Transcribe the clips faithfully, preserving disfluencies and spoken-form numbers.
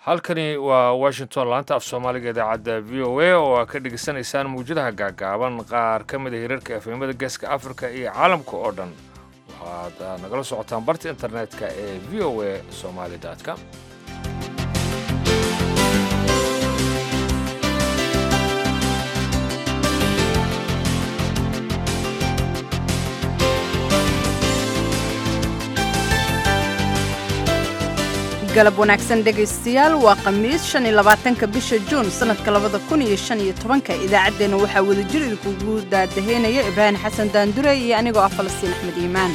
halkani waa Washington laanta af Soomaaliga idaacadda V O A oo ka dhigisanaysaan muujadaha gaagaaban qaar ka mid ah hirarka F M-da Geeska Afrika iyo caalamka oo dhan waxaad nagala socotaan barta internetka ee v o a somali dot com. galab wanaagsan dhegaystayaal waa khamiis shan iyo labaatanka bisha Juun sanadka labada kun iyo shan iyo tobanka idaacadeena waxaa wada jir idinku daadaheynaya Ibrahim Xasan Daandure iyo anigoo ah Falastiin Axmed Iimaan.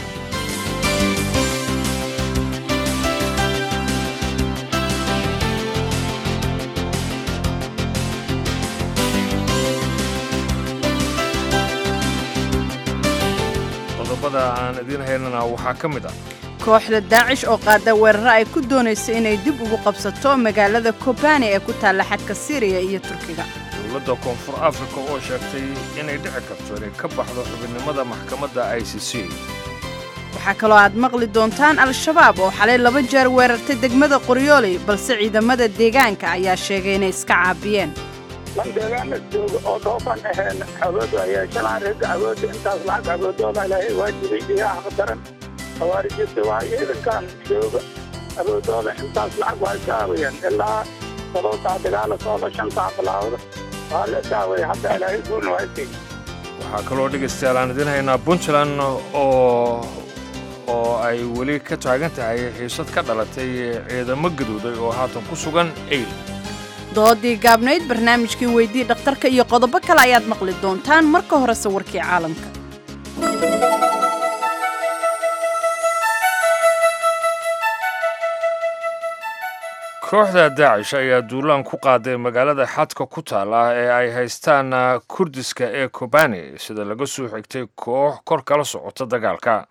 qodobada aan idin haynana waxaa ka mid ah kooxda Daacish oo qaada weerar ay ku doonayso inay dib ugu qabsato magaalada Kobani ee ku taala xadka Syria iyo Turkiga. dowladda Koonfur Afrika oo sheegtay inay dhici karto inay ka baxdo xubinimada maxkamadda I C C. waxaa kaloo aad maqli doontaan Al-Shabaab oo xalay laba jeer weerartay degmada Qoryooley balse ciidamada deegaanka ayaa sheegay inay iska caabiyeen. deegaanka jooga oo doofan ahayn awood ayaa shalaan reer awood intaas lacag awoodooda ilaahay waajibay iyo xaqdaran xawaarijta waa ciidankan jooga awoodooda intaas lacag waa saawayaan ilaa sababta dagaal soo shan saac bilaawda waa la saaway hadda ilaahay guul waayay. waxaa kaloo dhegaystayaal aan idin haynaa Puntland oo oo ay weli ka taagan tahay xiisad ka dhalatay ciidamo gaduuday oo haatan ku sugan Eyl. doodii gaabnayd barnaamijkii weydii dhakhtarka iyo qodobo kale ayaad maqli doontaan marka hore sawirkii caalamka. kooxda Daacish ayaa duulaan ku qaaday magaalada xadka ku taala ee ay haystaan Kurdiska ee Kobani sida laga soo xigtay koox kor kala socota dagaalka.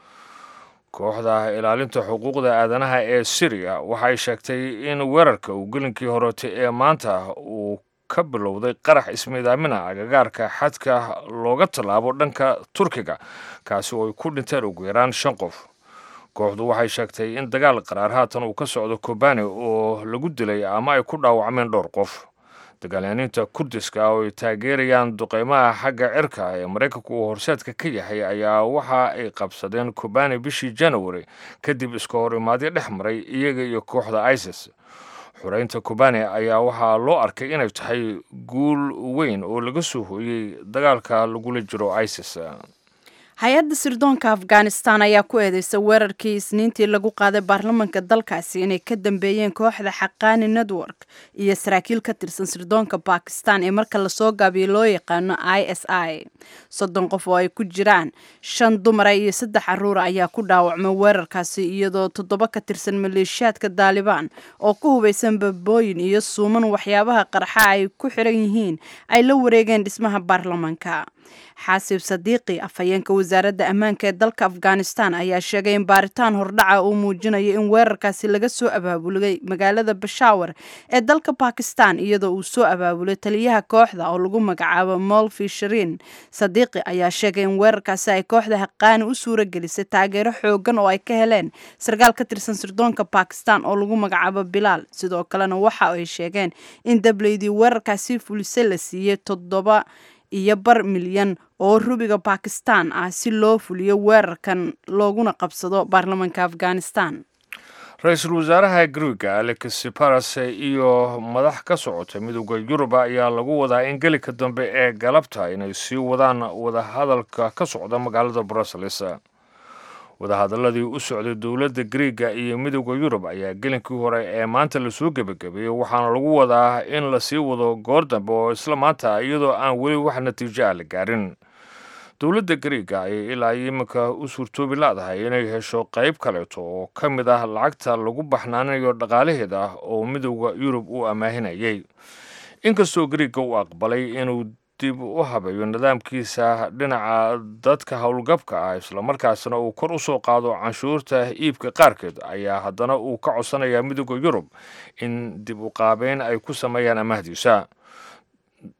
kooxda ilaalinta xuquuqda aadanaha ee Syria waxay sheegtay in weerarka uu gelinkii horeetay ee maanta uu ka bilowday qarax ismiidaamina agagaarka xadka looga tallaabo dhanka Turkiga kaasi oo ay ku dhinteen ugu yaraan shan qof. kooxdu waxay sheegtay in dagaal qaraar haatan uu ka socdo Kobani oo lagu dilay ama ay ku dhaawacmeen dhowr qof. dagaalyahanada Kurdiska oo ay taageerayaan duqeymaha xagga cirka ee Mareykanku uu horseedka ka yahay ayaa waxa ay qabsadeen Kobani bishii January kadib iska hor imaadyo dhex maray iyaga iyo kooxda ISIS. xureynta Kobani ayaa waxaa loo arkay inay tahay guul weyn oo laga soo hooyay dagaalka lagula jiro ISIS. hay-adda sirdoonka Afghanistan ayaa ku eedeysay weerarkii Isniintii lagu qaaday baarlamaanka dalkaasi inay ka dambeeyeen kooxda Xaqaani Network iyo saraakiil ka tirsan sirdoonka Pakistan ee marka la soo gaabiyo loo yaqaano I S I. soddon qof oo ay ku jiraan shan dumar iyo saddex carruur ayaa ku dhaawacmay weerarkaasi iyadoo toddoba ka tirsan maleeshiyaadka Taliban oo ku hubeysan babooyin iyo suuman waxyaabaha qarxa ay ku xiran yihiin ay la wareegeen dhismaha baarlamaanka. xaasib Sadiiqi afhayeenka wasaaradda ammaanka ee dalka Afghanistan ayaa sheegay in baaritaan hordhaca uu muujinayo in weerarkaasi laga soo abaabulay magaalada Peshawar ee dalka Pakistan iyadoo uu soo abaabulay taliyaha kooxda oo lagu magacaabo Molfi Shirin. Sadiiqi ayaa sheegay in weerarkaasi ay kooxda Xaqaani u suura gelisay taageero xoogan oo ay ka heleen sarkaal ka tirsan sirdoonka Pakistan oo lagu magacaabo Bilal. sidoo kalena waxa ay sheegeen in dableydii weerarkaasi fulisay la siiyay toddoba iyo bar milyan oo rubiga Pakistan ah si loo fuliyo weerarkan looguna qabsado baarlamaanka Afghanistan. ra-iisul wasaaraha Greega Alexis Tsipras iyo madax ka socota midowga Yurub ayaa lagu wadaa in gelika dambe ee galabta inay sii wadaan wadahadalka ka socda magaalada Brussels. wadahadaladii u socday dowladda Greega iyo midowga Yurub ayaa gelinkii hore ee maanta la soo gabagabay waxaana lagu wadaa in la sii wado goor dambe oo isla maanta iyadoo aan weli wax natiijo ah la gaarin. dowladda Greega ay ilaa iminka u suurtoobi laadahay inay hesho qayb kaleeto oo ka mid ah lacagta lagu baxnaanayo dhaqaalaheeda oo midowga Yurub uu amaahinayay. inkastoo Greega uu aqbalay inuu dib u habeeyo nidaamkiisa dhinaca dadka howlgabka ah isla markaasna uu kor u soo qaado canshuurta iibka qaarkeed ayaa haddana uu ka codsanayaa midowga Yurub in dib u qaabeyn ay ku sameeyaan amaahdiisa.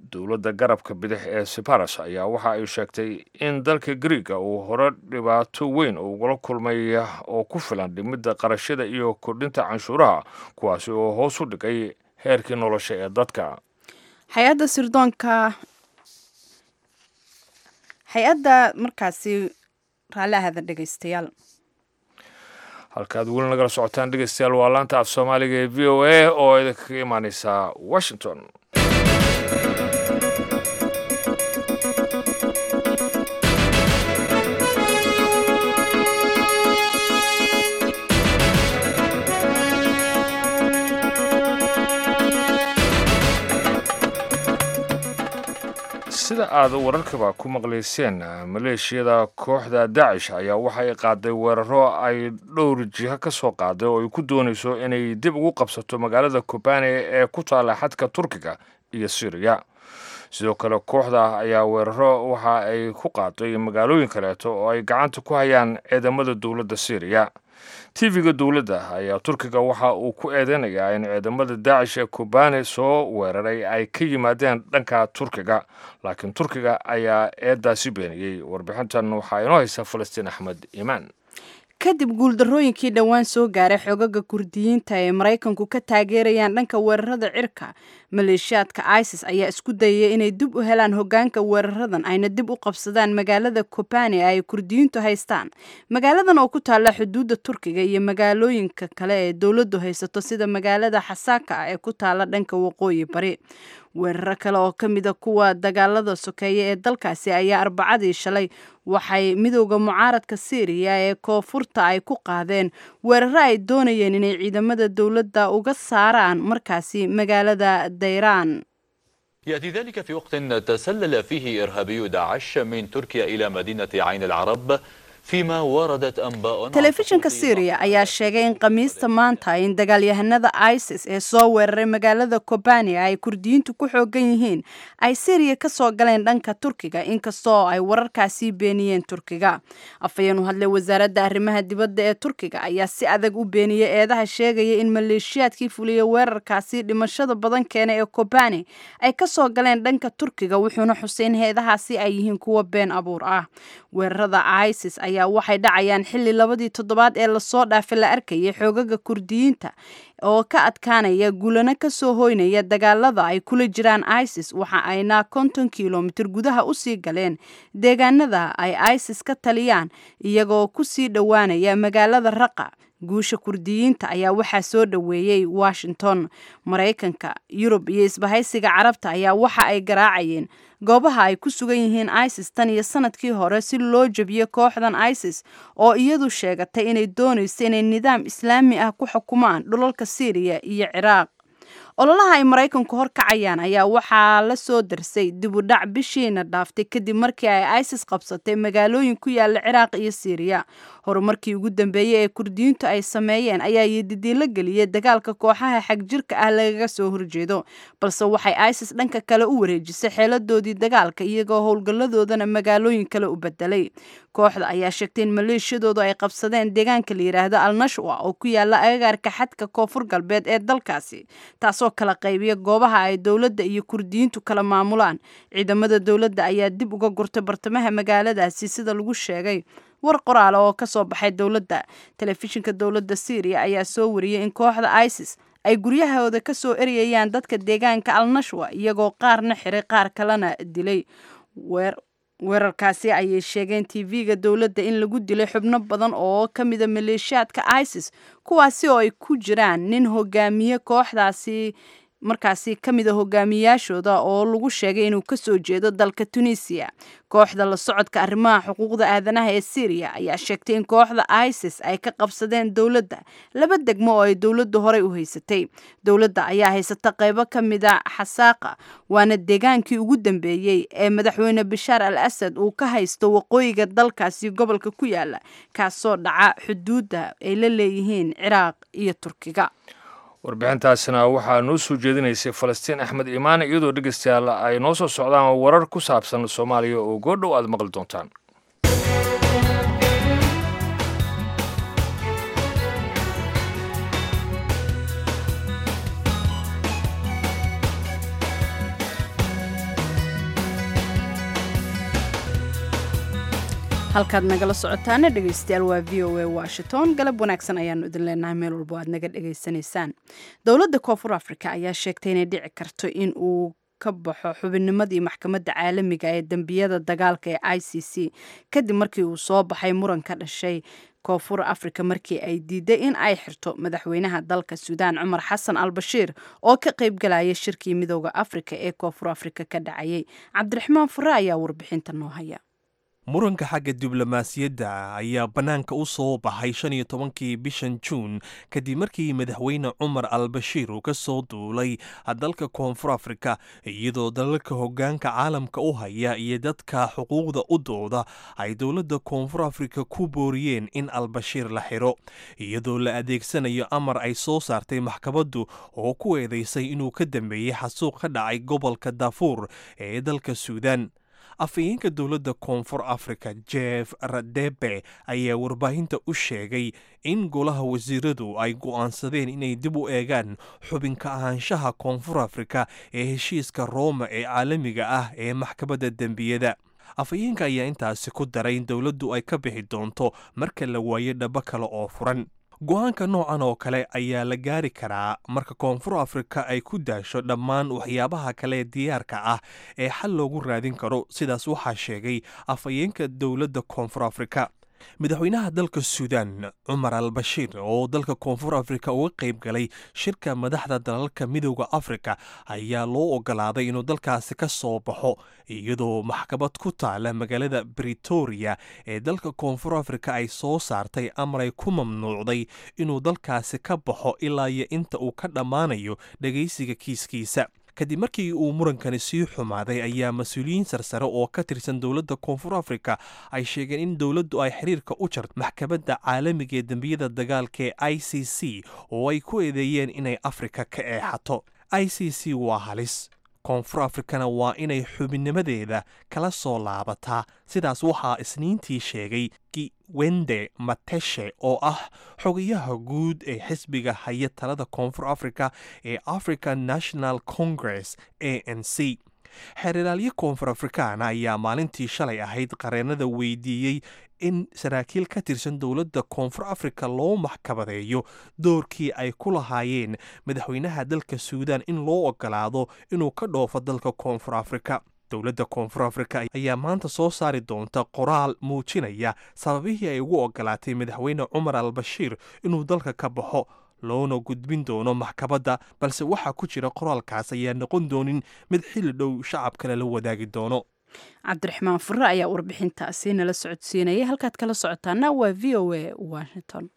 dowladda garabka bidix ee sibaras ayaa waxa ay sheegtay in dalka griiga uu hore dhibaato weyn ugula kulmay oo ku filan dhimidda qarashada iyo kordhinta canshuuraha kuwaasi oo hoos u dhigay heerkii nolosha ee dadka. hay-adda sirdoonka hay-adda markaasi raalli ahada dhegaystayaal halkaad weli nagala socotaan dhegaystayaal waa laanta af soomaaliga ee v o a oo idinkaga imaaneysa washington. sida aad wararkaba ku maqlayseen maleeshiyada kooxda daacish ayaa waxay qaaday weeraro ay dhowr jiha ka soo qaaday oo ay ku doonayso inay dib ugu qabsato magaalada kobane ee ku taala xadka turkiga iyo syriya. sidoo kale kooxda ayaa weeraro waxa ay ku qaaday magaalooyin kaleeto oo ay gacanta ku hayaan ciidamada dowladda syriya. tv-ga dowladda ayaa turkiga waxa uu ku eedeynayaa in ciidamada daacish ee kobane soo weeraray ay ka yimaadeen dhanka turkiga laakiin turkiga ayaa eedaasi beeniyey. warbixintan waxaa inoo haysa falastiin axmed iimaan. kadib guuldarrooyinkii dhowaan soo gaaray xoogaga kurdiyiinta ee maraykanku ka taageerayaan dhanka weerarada cirka, maleeshiyaadka isis ayaa isku dayaya inay dib u helaan hogaanka weeraradan ayna dib u qabsadaan magaalada kobane ay kurdiyiintu haystaan. magaaladan oo ku taalla xuduudda turkiga iyo magaalooyinka kale ee dowladdu haysato sida magaalada xasaaka ee ku taalla dhanka waqooyi bari. weeraro kale oo ka mida kuwa dagaalada sokeeye ee dalkaasi ayaa arbacadii shalay waxay midowda mucaaradka syriya ee koonfurta ay ku qaadeen weeraro ay doonayeen inay ciidamada dowladda uga saaraan markaasi magaalada dayraan. يأتي ذلك في وقت تسلل فيه إرهابي داعش من تركيا إلى مدينة عين العرب فيما وردت أنباء. telefishinka syriya ayaa sheegay in khamiista maanta in dagaalyahanada isis ee soo weeraray magaalada kobane ay kurdiyiintu ku xoogan yihiin ay syriya ka soo galeen dhanka turkiga inkastoo ay wararkaasi beeniyeen turkiga. afhayeen u hadlay wasaaradda arrimaha dibadda ee turkiga ayaa si adag u beeniyey eedaha sheegaya in maleeshiyaadkii fuliyey weerarkaasi dhimashada badan keena ee kobane ay ka soo galeen dhanka turkiga wuxuuna xuseyn heedahaasi ay yihiin kuwa been abuur ah. weerarada isis ayaa waxay dhacayaan xilli labadii toddobaad ee lasoo dhaafay la arkayay xoogaga kurdiyiinta oo ka adkaanaya gulano ka soo hoynaya dagaalada ay kula jiraan isis waxa ayna konton kilomitir gudaha usii galeen deegaanada ay isis ka taliyaan iyagoo kusii dhowaanaya magaalada raqa. guusha kurdiyiinta ayaa waxaa soo dhoweeyey washington. maraykanka, yurub iyo isbahaysiga carabta ayaa waxa ay garaacayeen goobaha ay ku sugan yihiin isis tan iyo sanadkii hore si loo jebiyo kooxdan isis oo iyadu sheegatay inay doonayso inay nidaam islaami ah ku xukumaan dhulalka syriya iyo ciraaq. ololaha ay maraykanku horkacayaan ayaa waxaa la soo darsay dib u dhac bishiina dhaaftay kadib markii ay isis qabsatay magaalooyin ku yaala ciraaq iyo syriya. horumarkii ugu dambeeyey ee kurdiyiintu ay sameeyeen ayaa yididiilo geliyay dagaalka kooxaha xagjirka ah lagaga soo horjeedo, balse waxay isis dhanka kale u wareejisay xeeladoodii dagaalka iyagoo howlgalladoodana magaalooyin kale u bedelay. kooxda ayaa sheegtay in maleeshiyadoodu ay qabsadeen deegaanka la yidhaahdo al-nashwa oo ku yaala agagaarka xadka koonfur galbeed ee dalkaasi, taasoo kala qaybiya goobaha ay dowladda iyo kurdiyiintu kala maamulaan. ciidamada dowladda ayaa dib uga gurtay bartamaha magaaladaasi sida lagu sheegay war qoraal oo ka soo baxay dowladda. telefishinka dowladda syriya ayaa soo wariyey in kooxda isis ay guryahooda ka soo eriyayaan dadka deegaanka al-nashwa iyagoo qaarna xiray qaar kalena dilay. weerarkaasi ayay sheegeen tv-ga dowladda in lagu dilay xubno badan oo ka mida maleeshiyaadka isis kuwaasi oo ay ku jiraan nin hogaamiye kooxdaasi markaasi ka mida hogaamiyaashooda oo lagu sheegay inuu ka soo jeedo dalka tunisia. kooxda la socodka arrimaha xuquuqda aadanaha ee syriya ayaa sheegtay in kooxda isis ay ka qabsadeen dowladda laba degmo oo ay dowladdu horey u haysatay. dowladda ayaa haysata qaybo ka mida xasaaqa waana deegaankii ugu dambeeyey ee madaxweyne bashaar al asad uu ka haysto waqooyiga dalkaasi gobolka ku yaala kaasoo dhaca xuduudda ay la leeyihiin ciraaq iyo turkiga. warbixintaasina waxaa noo soo jeedinaysay falastiin axmed iimaan iyadoo dhegeystayaal ay noo soo socdaan warar ku saabsan soomaaliya oo goordhow aad maqli doontaan. halkaad nagala socotaana dhegaystayaal waa v o a washington galab wanaagsan ayaanu idin leenahay meel walbo aad naga dhegaysanaysaan dowladda koonfur africa ayaa sheegtay inay dhici karto in uu ka baxo xubinnimadii maxkamadda caalamiga ee dembiyada dagaalka ee i c c kadib markii uu soo baxay muran ka dhashay koonfur africa markii ay diiday in ay xirto madaxweynaha dalka suudaan cumar xasan al bashiir oo ka qayb galaya shirkii midooda africa ee koonfur africa ka dhacayay cabdiraxmaan fure ayaa warbixinta noo haya muranka xagga diblomaasiyadda ayaa bannaanka u soo baxay shan iyo tobankii bishan juun kadib markii madaxweyne cumar al bashiir uu ka soo duulay dalka koonfur afrika iyadoo dalalka hoggaanka caalamka u haya iyo dadka xuquuqda u dooda ay dowladda koonfur afrika ku booriyeen in al bashiir la xiro iyadoo la adeegsanayo amar ay soo saartay maxkamaddu oo ku eedaysay inuu ka dambeeyey xasuuq ka dhacay gobolka daafuur ee dalka suudaan afhayeenka dowladda koonfur africa jeff radebe ayaa warbaahinta u sheegay in golaha wasiiradu ay go'aansadeen inay dib u eegaan xubinka ahaanshaha koonfur afrika ee heshiiska rooma ee caalamiga ah ee maxkamadda dembiyada afhayeenka ayaa intaasi ku daray in dowladdu ay ka bixi doonto marka la waayo dhabo kale oo furan go-aanka noocan oo kale ayaa la gaari karaa marka koonfur afrika ay ku daasho dhammaan waxyaabaha kale diyaarka ah ee xal loogu raadin karo sidaas waxaa sheegay afhayeenka dowladda koonfur afrika madaxweynaha dalka suudaan cumar al bashiir oo dalka koonfur afrika uga qayb galay shirka madaxda dalalka midooda afrika ayaa loo ogolaaday inuu dalkaasi ka soo baxo iyadoo maxkamad ku taala magaalada britoria ee dalka koonfur afrika ay soo saartay amar ay ku mamnuucday inuu dalkaasi ka baxo ilaa iyo inta uu ka dhammaanayo dhegaysiga kiiskiisa kadib markii uu murankani sii xumaaday ayaa mas-uuliyiin sarsare oo ka tirsan dowladda koonfur afrika ay sheegeen in dowladdu ay xiriirka u jarto maxkamadda caalamiga ee dembiyada dagaalka ee i c c oo ay ku eedeeyeen inay afrika ka eexato i c c waa halis koonfur afrikana waa inay xubinnimadeeda kala soo laabataa sidaas waxaa isniintii sheegay wende mateshe oo ah xogayaha guud ee xisbiga haya talada koonfur africa ee african national congress a n c xeeralaalyo koonfur afrikaana ayaa maalintii shalay ahayd qareennada weydiiyey in saraakiil ka tirsan dowladda koonfur afrika loo maxkamadeeyo doorkii ay ku lahaayeen madaxweynaha dalka suudaan in loo ogolaado inuu ka dhoofo dalka koonfur afrika dowladda koonfur afrika ayaa maanta soo saari doonta qoraal muujinaya sababihii ay ugu ogolaatay madaxweyne cumar al bashiir inuu dalka ka baxo loona gudbin doono maxkamadda balse waxaa ku jira qoraalkaas ayaa noqon doonin mid xilli dhow shacabkale la wadaagi doono cabdiraxmaan fure ayaa warbixintaasi nala socodsiinayay halkaad kala socotaana waa v o a washington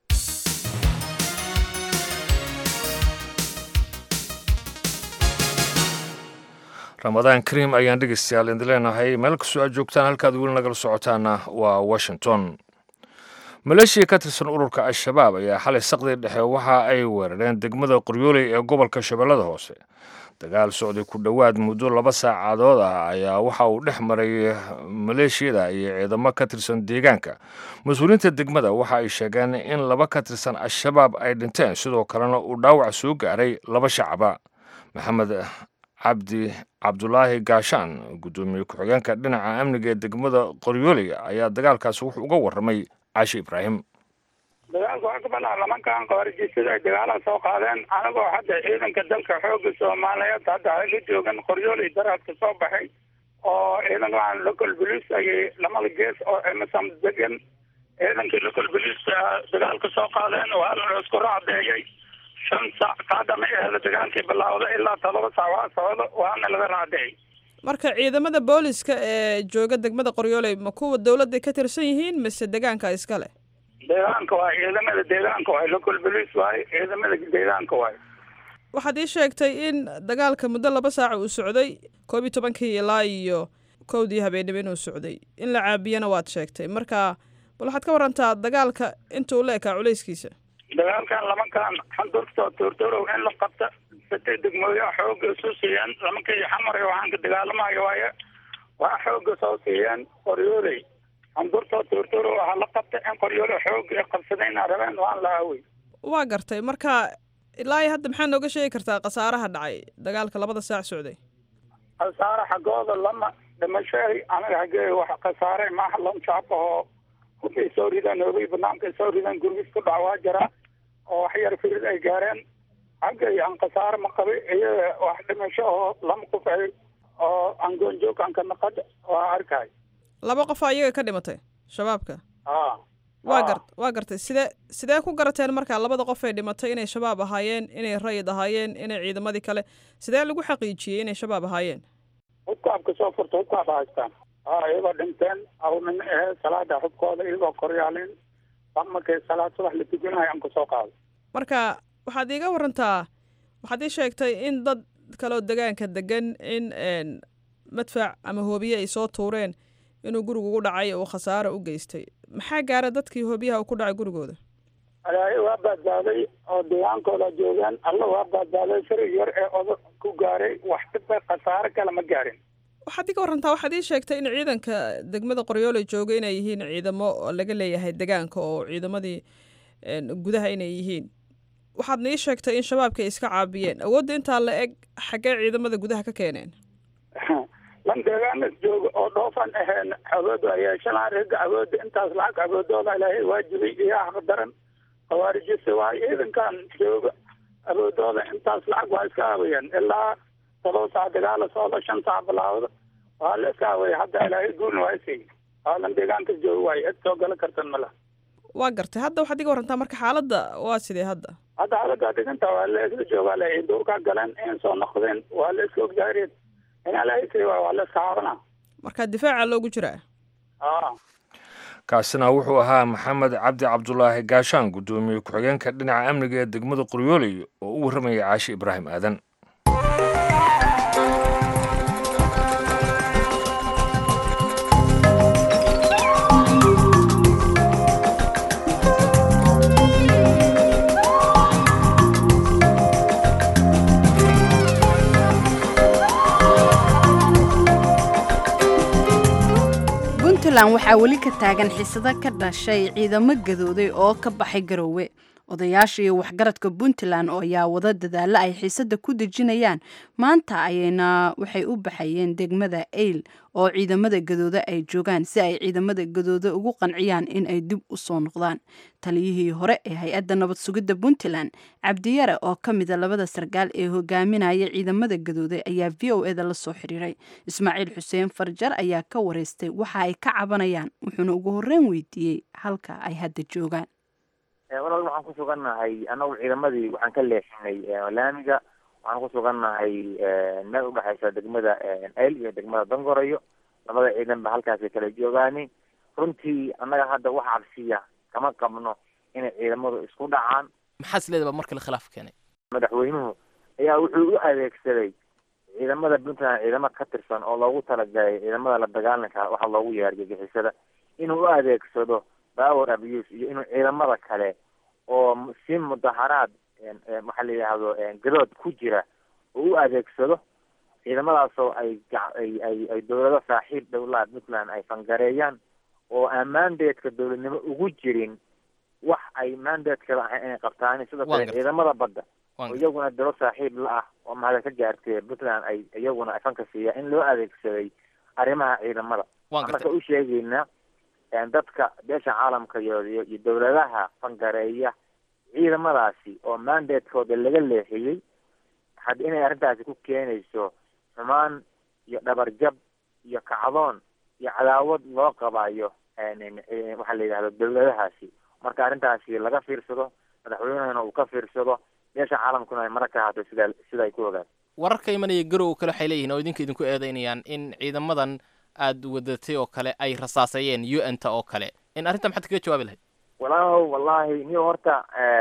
ramadaan kariim ayaan dhegeystayaal idin leenahay meel kastoo aad joogtaan halkaad weli nagala socotaana waa washington maleeshiya ka tirsan ururka al-shabaab ayaa xalay saqdii dhexe waxa ay weerareen degmada qoryooley ee gobolka shabeellada hoose dagaal socday ku dhowaad muddo laba saacadood ah ayaa waxa uu dhex maray maleeshiyada iyo ciidamo ka tirsan deegaanka mas-uuliyiinta degmada waxa ay sheegeen in laba ka tirsan al-shabaab ay dhinteen sidoo kalena uu dhaawac soo gaaray laba shacaba maxamed cabdi cabdulaahi gaashaan guddoomiye ku-xigeenka dhinaca amniga ee degmada qoryooley ayaa dagaalkaasi wuxuu uga warramay caashi ibraahim dagaalka waxaa ka banaa lamankan qawaarijiisada ay dagaala soo qaadeen anagoo hadda ciidanka dalka xooga soomaaliyeed hadda ay la joogan qoryooley daraadka soo baxay oo ciidankan local police ayay lamada gees oo emerson degan ciidankii local police dagaalka soo qaadeen waa la isku raacdeeyey shan saac kaadama ehda dagaalkii bilaawda ilaa todoba saac waa socdo waana laga raacdeeyey marka ciidamada booliska ee jooga degmada qoryooley ma kuwa dowladda ka tirsan yihiin mise deegaanka iskale deegaanka waay ciidamada deegaanka waay local police waay ciidamada deegaanka waay waxaad ii sheegtay in dagaalka muddo laba saaca uu socday koob iyo tobankii ilaa iyo kowdii habeenimo inuu socday in la caabiyana waad sheegtay marka bal waxaad ka warantaa dagaalka intuu la ekaa culayskiisa dagaalkan lamankan xandurto tuurturow in la qabta satay degmooyaa xooga isu siiyeen lamankii xamar waxaan ka dagaalamayo waaye waa xooga soo siiyeen qoryooley xandurto tuurturow waxaa la qabta in qoryooley xooga qabsadayna rabeen waan la aawey waa gartay marka ilaa iyo hadda maxaa nooga sheegi kartaa khasaaraha dhacay dagaalka labada saac socday khasaare xaggooda lama dhimashay anaga xaggee wax khasaaray maaha lon shacabahoo hubay soo ridaan hoogay banaanka soo ridaan gurgis ku dhac waa jira oo wax yar firid ay gaareen xaggay aan khasaare ma qabay iyaga wax dhimasho oo lama qof ay oo aan goonjoog aan ka naqad waa arkay laba qof ayaga ka dhimatay shabaabka aa waa gar waa gartay sidee sidee ku garateen markaa labada qof ay dhimatay inay shabaab ahaayeen inay rayid ahaayeen inay ciidamadii kale sidee lagu xaqiijiyey inay shabaab ahaayeen hubkaabka soo furta hubkaaba haystaan aa iyagoo dhinteen aw nin ahee salaada xubkooda iyagoo koryaalin markay salaad subax la tukanayo aan kusoo qaado marka waxaad iiga warantaa waxaad ii sheegtay in dad kaloo degaanka degan in madfac ama hoobiye ay soo tuureen inuu guriga ugu dhacay oo khasaaro u geystay maxaa gaara dadkii hoobiyaha uu ku dhacay gurigooda alaahay waa badbaaday oo deegaankooda joogaan alla waa badbaaday sari yar ee oda ku gaaray wax dhibba khasaare kale ma gaarin waxaad iga warantaa waxaad ii sheegtay in ciidanka degmada qoryoole jooga inay yihiin ciidamo laga leeyahay degaanka oo ciidamadii gudaha inay yihiin waxaadna ii sheegtay in shabaabka ay iska caabiyeen awoodda intaa la eg xaggee ciidamada gudaha ka keeneen lan deegaanas jooga oo dhoofan aheen awoodu ay yeeshanaan ragga awooda intaas lacag awoodooda ilaahay waajibay iyo xaq daran khawaarijise waa ciidankan jooga awoodooda intaas lacag waa iska aabayeen ilaa todoba saac dagaala socda shan saac bilaawda waa la iska aabaya hadda ilaahay guulna waa isiy waa lan deegaankas jooga waay cid soo gala kartan mala waa gartay hadda waxaad iga warantaa marka xaaladda waa sidee hadda hadda xaaladda dhiganta waa la isla joogaa la duurkaa galeen in soo noqdeen waa la iska ogjaareen markaa difaaca loogu jiraa kaasina wuxuu ahaa maxamed cabdi cabdulaahi gaashaan guddoomiye ku-xigeenka dhinaca amniga ee degmada qoryooley oo u warramaya caashi ibraahim aadan waxaa weli ka taagan xisado ka dhashay ciidamo gadooday oo ka baxay garoowe odayaasha iyo waxgaradka puntland oo ayaa wada dadaalo ay xiisada ku dejinayaan maanta ayayna waxay u baxayeen degmada eyl oo ciidamada gadooda ay joogaan si ay ciidamada gadooda ugu qanciyaan in ay dib u soo noqdaan taliyihii hore ee hay-adda nabad sugidda puntland cabdiyare oo ka mida labada sarkaal ee hogaaminaya ciidamada gadooda ayaa v o eda la soo xiriiray ismaaciil xuseen farjar ayaa ka wareystay waxa ay ka cabanayaan wuxuuna ugu horreyn weydiiyey halka ay hadda joogaan walaal waxaan ku sugannahay annagu ciidamadii waxaan ka leexinay laamiga waxaan ku sugannahay meel udhexaysa degmada eyl iyo degmada dangorayo labada ciidan ba halkaasay kala joogaani runtii annaga hadda wax cabsiya kama qabno inay ciidamadu isku dhacaan maxaa isleedaba mar kale khilaaf keenay madaxweynuhu ayaa wuxuu u adeegsaday ciidamada puntland ciidamo ka tirsan oo loogu talagalay ciidamada la dagaalanka waxa loogu yeeray gagixisada inuu u adeegsado power abuse iyo inuu ciidamada kale oo si mudaharaad waxaa la yidhaahdo gadood ku jira oo u adeegsado ciidamadaasoo ay ay ay dawlado saaxiib dowlaha puntland ay fangareeyaan oo aan mandatka dowladnimo ugu jirin wax ay mandatkada ahayn inay qabtaan sidoo kale ciidamada badda oo iyaguna dalo saaxiib la ah oo mahada ka gaartay puntland ay iyaguna ay fanka siiya in loo adeegsaday arrimaha ciidamada marka u sheegaynaa dadka beesha caalamka iyo iyo dawladaha fangareeya ciidamadaasi oo mandatkooda laga leexiyey had inay arrintaasi ku keenayso xumaan iyo dhabarjab iyo kacdoon iyo cadaawad loo qabayo waxaa la yidhahdo dawladahaasi marka arrintaasi laga fiirsado madaxweynehuna uu ka fiirsado beesha caalamkuna ay mara ka ahaato sida sida ay ku ogaan wararka imanaya garow kale waxay leeyihiin oo idinka idinku eedeynayaan in ciidamadan aada wadatay oo kale ay rasaasayeen u n ta oo kale in arrinta maxaad kaga jawaabi lahayd walaaho wallahi niyo horta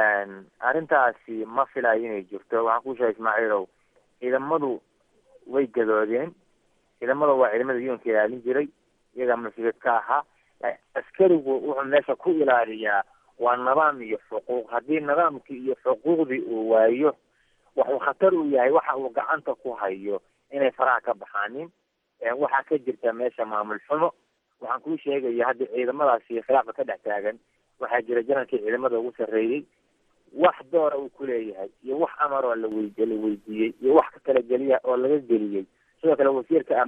arrintaasi ma filayo inay jirto waxaan ku sheegay ismaaciilow ciidamadu way gadoodeen ciidamada waa ciidamada u n ka ilaalin jiray iyagaa mas-uuliyad ka ahaa askarigu wuxuu meesha ku ilaaliyaa waa nidaam iyo xuquuq haddii nidaamkii iyo xuquuqdii uu waayo waxuu khatar u yahay waxa uu gacanta ku hayo inay faraha ka baxaanin waxaa ka jirta meesha maamul xumo waxaan kuu sheegaya hadda ciidamadaasi khilaafa ka dhex taagan waxaa jira janankii ciidamada ugu sarreeyey wax doora uu ku leeyahay iyo wax amar oo la wey la weydiiyey iyo wax ka kala geliya oo laga geliyey sidoo kale wasiirka amniga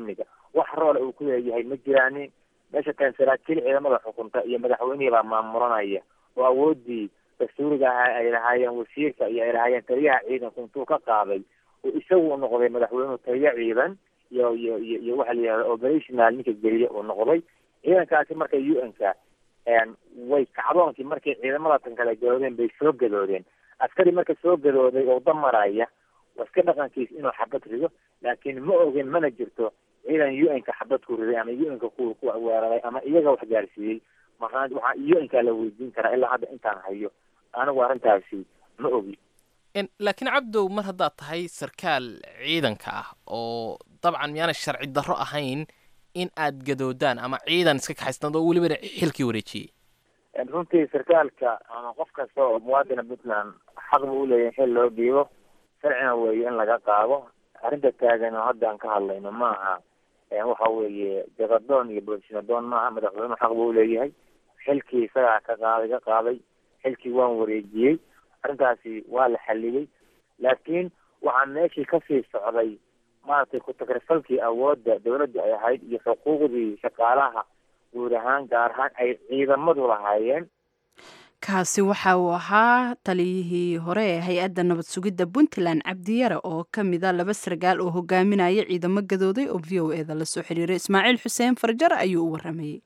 wax roola uu ku leeyahay ma jiraanin. meesha kan saraakiil ciidamada xukunta iyo madaxweynihii baa maamuranaya oo awoodii dastuuriga ahaa ay lahaayeen wasiirka iyo ay lahaayeen taliyaha ciidanku intuu ka qaaday oo isagu u noqday madaxweynuhu taliya ciidan iyo iyo iyo iyo waxa la yidhahda operational ninka geliya uu noqday. ciidankaasi marka u n ka way kacdoonkii markay ciidamada tan kala gadoodeen bay soo gadoodeen. askari marka soo gadooday oo damaraya waa iska dhaqankiis inuu xabad rido, laakiin ma ogin mana jirto ciidan u n ka xabad ku riday ama u n ka ku ku weeraray ama iyaga wax gaarsiiyey. markaa waxaa u n ka la weydiin karaa ilaa hadda intaan hayo anigu arrintaasi ma ogi. laakiin cabdow mar haddaad tahay sarkaal ciidanka ah oo dabcan miyaana sharci darro ahayn in aad gadoodaan ama ciidan iska kaxaystaan oo welibana xilkii wareejiyey? runtii sarkaalka ama qof kasta oo muwaadina puntland xaq buu uleeyahay xil loo dhiibo, sharcina weeye in laga qaado. arrinta taagan oo hadda aan ka hadlayno maaha waxa weeye jagadoon iyo boolsinadoon maaha. madaxweynuhu xaq buu uleeyahay, xilkii isagaa ka qaaday ka qaaday xilkii waan wareejiyey. arrintaasi waa la xaliyey, laakiin waxaa meeshii kasii socday maaragtay ku-tagrifalkii awoodda dawladda ay ahayd iyo xuquuqdii shaqaalaha guud ahaan gaar ahaan ay ciidamadu lahaayeen. kaasi waxa uu ahaa taliyihii hore ee hay-adda nabad sugidda puntland cabdiyare oo ka mida laba sargaal oo hogaaminaya ciidamo gadooday oo v o e da la soo xiriiray. ismaaciil xuseen farjar ayuu u waramayey.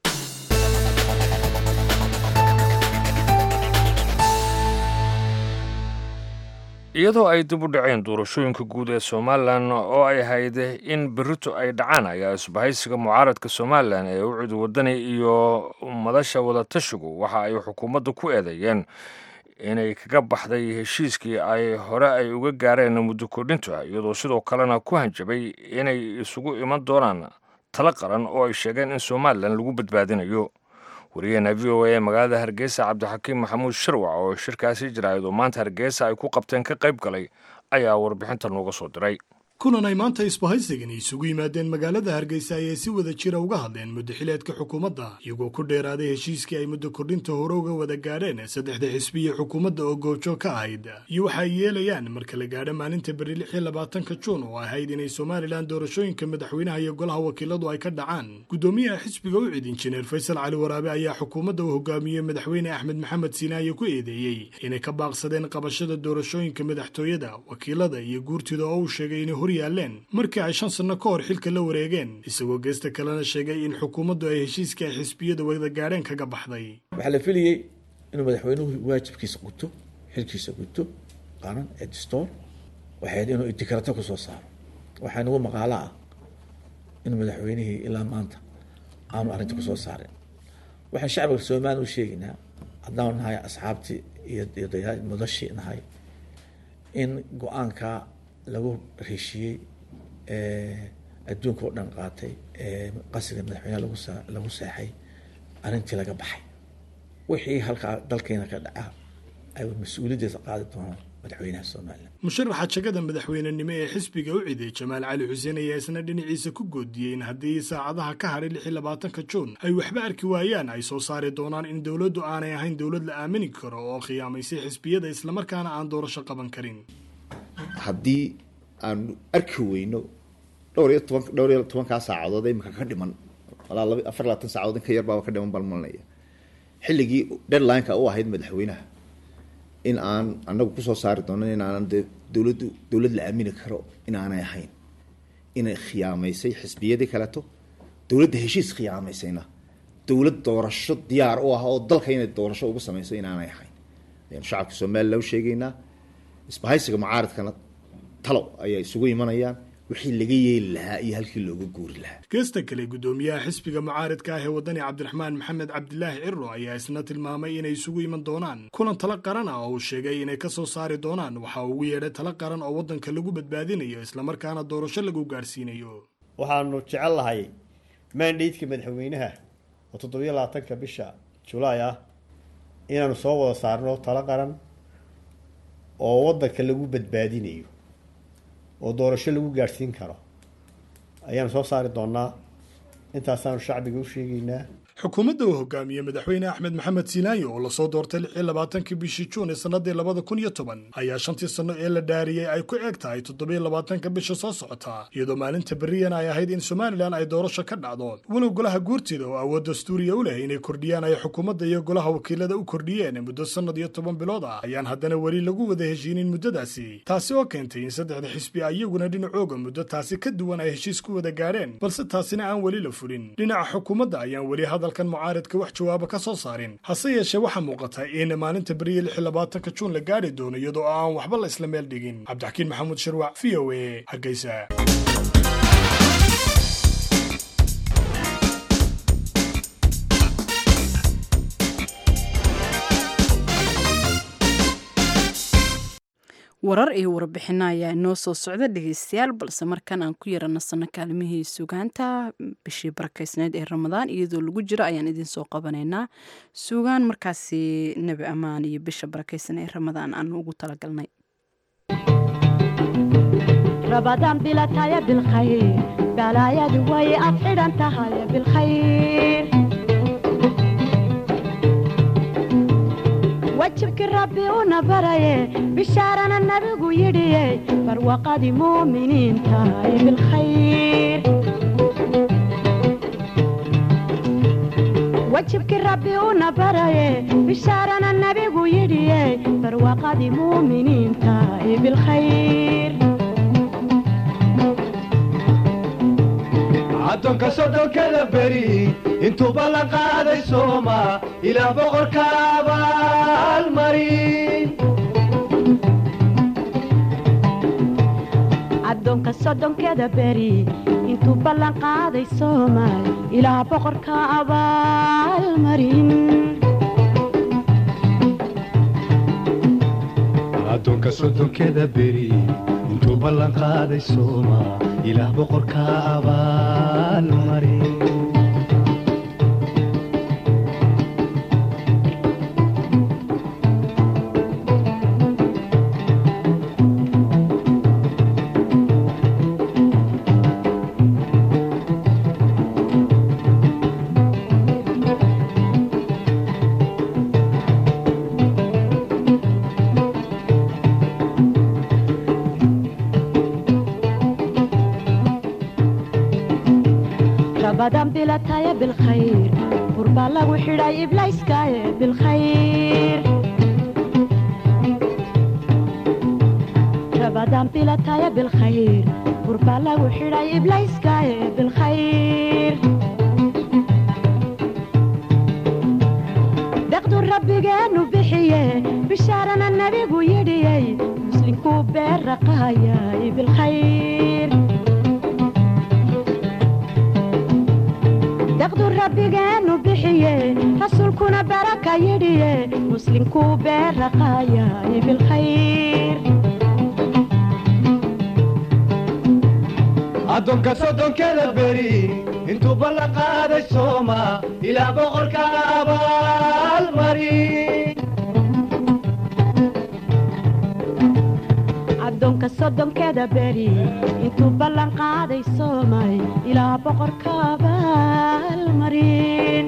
iyadoo ay dib u dhaceen doorashooyinka guud ee somalilan oo ay ahayd in berito ay dhacaan ayaa isbahaysiga mucaaradka somalilan ee u cid wadani iyo madasha wadatashigu waxa ay xukuumadda ku eedeeyeen inay kaga baxday heshiiskii ay hore ay uga gaareen muddo kordhinta, iyadoo sidoo kalena ku hanjabay inay isugu iman doonaan talo qaran oo ay sheegeen in somalilan lagu badbaadinayo. wariyaheena v o a ee magaalada hargeysa cabdixakiim maxamuud sharwac oo shirkaasi jiraayad oo maanta hargeysa ay ku qabteen ka qayb galay ayaa warbixinta nooga soo diray. kulan ay maanta isbahaysigani isugu yimaadeen magaalada hargeysa ayay si wada jira uga hadleen muddo xileedka xukuumadda, iyagoo ku dheeraaday heshiiskii ay muddo kordhinta hore uga wada gaadheen saddexda xisbiya xukuumadda oo goobjoog ka ahayd, iyo waxa ay yeelayaan marka la gaadho maalinta beri lix iyo labaatanka juun oo ahayd inay somalilan doorashooyinka madaxweynaha iyo golaha wakiiladu ay ka dhacaan. guddoomiyaha xisbiga u cid injineer faysal cali waraabe ayaa xukuumadda uu hogaamiyey madaxweyne axmed maxamed siinaaye ku eedeeyey inay ka baaqsadeen qabashada doorashooyinka madaxtooyada, wakiilada iyo guurtida oo uu sheegay inay yaaleen markii ay shan sano ka hor xilka la wareegeen, isagoo geesta kalena sheegay in xukuumaddu ay heshiiska ay xisbiyada wada gaadheen kaga baxday. waxaa la filayey inuu madaxweynuhu waajibkiisa guto, xilkiisa guto qaran ee dastuur, waxay inuu idikarata ku soo saaro. waxaa nagu maqaalo ah in madaxweynihii ilaa maanta aanu arrinta ku soo saarin. waxaan shacbiga Soomaaliya u sheegaynaa haddaan nahay asxaabtii iyo mudashii nahay in go-aanka lagu heshiiyey adduunka oo dhan qaatay qasiga madaxweynaha lagu lagu seexay arrintii laga baxay. wixii halkaa dalkeena ka dhaca ay mas-uuliyaddeeda qaadi doonaan madaxweynaha Soomaaliya. musharaxa jagada madaxweynenimo ee xisbiga u ciiday Jamaal Cali Xuseen ayaa isna dhinaciisa ku goodiyey in haddii saacadaha ka haray lix iyo labaatanka juun ay waxba arki waayaan ay soo saari doonaan in dowladdu aanay ahayn dowlad la aamini karo oo khiyaamaysay xisbiyada islamarkaana aan doorasho qaban karin. haddii aanu arki weyno dhowr iyo toban dhowr iyo tobankaa saacadood imika ka dhiman walaa laba afar labaatan saacadood in ka yar baa ka dhiman balmalinaya xilligii deadline-ka u ahayd madaxweynaha in aan anagu kusoo saari doono in aanan dowladdu dowlad la aamini karo in aanay ahayn, inay khiyaamaysay xisbiyadii kaleeto, dowladda heshiis khiyaamaysayna dowlad doorasho diyaar u ah oo dalka inay doorasho ugu samayso in aanay ahayn. ayaan shacabka Soomaaliya u sheegaynaa. isbahaysiga mucaaradkana talo ayaa isugu imanayaan wixii laga yeeli lahaa iyo halkii looga guuri lahaa. geesta kale guddoomiyaha xisbiga mucaaradka ah ee wadani cabdiraxmaan maxamed cabdilaahi ciro ayaa isna tilmaamay inay isugu iman doonaan kulan talo qaran ah oo uu sheegay inay ka soo saari doonaan waxa uu ugu yeedhay talo qaran oo waddanka lagu badbaadinayo islamarkaana doorasho lagu gaarsiinayo. waxaanu jecel lahay mandateska madaxweynaha oo toddobiyo labaatanka bisha julaay ah inaanu soo wada saarno talo qaran oo waddanka lagu badbaadinayo oo doorasho lagu gaadhsiin karo ayaanu soo saari doonaa. intaasaanu shacbiga u sheegaynaa. xukuumadda uu hogaamiyey madaxweyne axmed maxamed siilaayo oo lasoo doortay lix iyo labaatankii bishii juun ee sannadii labada kun iyo toban ayaa shantii sanno ee la dhaariyey ay ku eg tahay toddobiyo labaatanka bisha soo socota iyadoo maalinta berriyan ay ahayd in somalilan ay doorasho ka dhacdo walow golaha guurtida oo awood dastuuriya u leh inay kordhiyaan ay xukuumadda iyo golaha wakiilada u kordhiyeen muddo sannad iyo toban bilood ah ayaan haddana weli lagu wada heshiinin muddadaasi taasi oo keentay in saddexda xisbi iyaguna dhinacooga muddo taasi ka duwan ay heshiis ku wada gaadheen balse taasina aan weli la fulin dhinaca xukuumadda ayaan weli hadalkan mucaaridka wax jawaaba ka soo saarin hase yeeshee waxaa muuqata in maalinta beriya lix iyo labaatanka juun la gaadhi doono iyadoo aan waxba la isla meel dhigin cabdixakiin maxamuud shirwac v o a hargeysa warar iyo warbixino ayaa inoo soo socda dhegeystayaal balse markan aan ku yara nasanno kaalmihii sugaanta bishii barakeysneed ee ramadaan iyadoo lagu jiro ayaan idinsoo qabanaynaa sugaan markaasi nebi ammaan iyo bisha barakeysan ee ramadaan aan ugu talagalnay رمضان بلا تايا بالخير بلا يا دوي أفعل أنت هاي بالخير وجهك ربي ونبري بشارنا النبي ويدي فروقة مؤمنين تاي بالخير وجهك ربي ونبري بشارنا النبي ويدي فروقة مؤمنين تاي بالخير addoonka soddonkada beri intuu ballan qaaday sooma ilaa boqorka abaalmarin addoonka soddonkada beri intuu ballan qaaday soomaal ilaa boqorka abaalmarin addoonka soddonkada beri intuu ballan qaaday sooma ilaah boqorka abaalmarin رمضان بلا تايا بالخير قربا لغو حراي إبلايس كايا بالخير رمضان بلا تايا بالخير قربا لغو حراي إبلايس كايا بالخير دقدو ربي جانو بحيه بشارنا النبي ويدي مسلم كوبير رقايا بالخير دقدو ربي جانو بحيه رسولكنا بركة يديه مسلم كوبير رقايا بالخير addoonka soddonkada beri intuu ballan qaaday sooma ilaa boqorka abaalmarin addoonka soddonkada beri intuu ballan qaaday soomay ilaa boqorka abaalmarin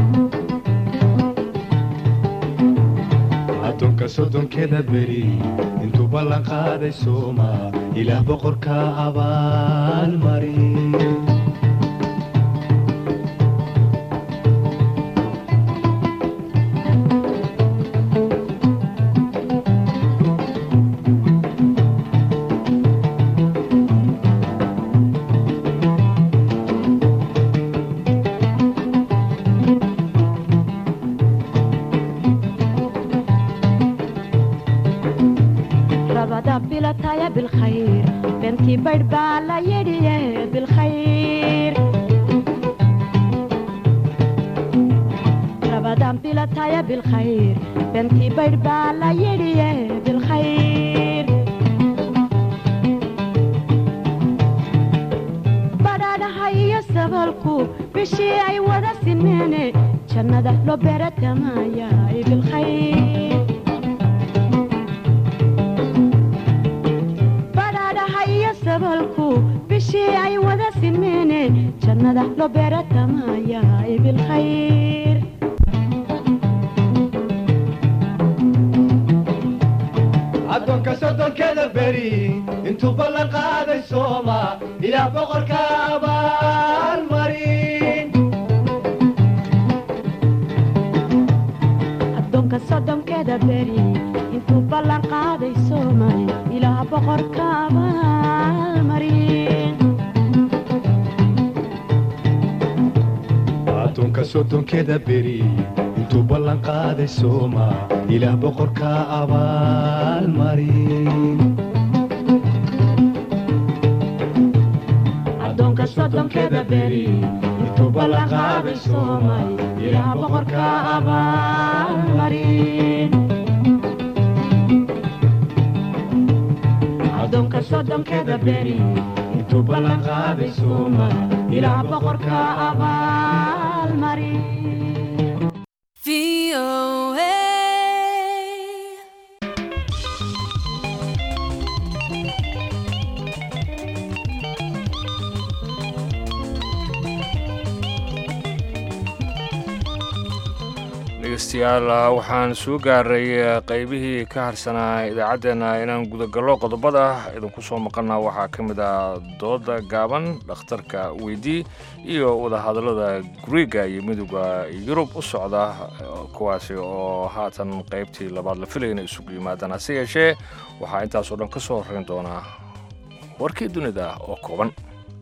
addoonka soddonkada beri intuu ballan qaaday sooma ilaah boqorka abaalmarin بالخير بنتي بربالة يدي بالخير رمضان بلا تايا بالخير بنتي بربالة يدي بالخير بدانا هاي السبالكو بشي اي ودا سنيني جنة لو بيرت مايا بالخير sabalku bishii ay wada sinmeene jannada loo beeratamaya bilkhayr beri intuu ballan qaaday sooma ilaah boqorka abaalmarin addoonka soddonkeeda beri intuu ballan qaaday soomay ilaah boqorka abaalmarin addoonka soddonkeeda beri intuu ballan qaaday sooma ilaah boqorka abaalmarin addoonka soddonkeeda beri intuu ballan qaaday soomay ilaah boqorka abaalmarin addoonka soddonkeeda beri intuu ballan qaaday soomay ilaah boqorka abaalmarin dhegeystayaal waxaan soo gaaray qaybihii ka harsanaa idaacaddeenna inaan gudagallo qodobada idinku soo maqana waxaa ka mid ah dooda gaaban dhakhtarka weydii iyo wadahadallada guriga iyo midooda yurub u socda kuwaasi oo haatan qaybtii labaad la filaya inay isugu yimaadaan hase yeeshee waxaa intaasoo dhan ka soo horrayn doonaa warkii dunida oo kooban.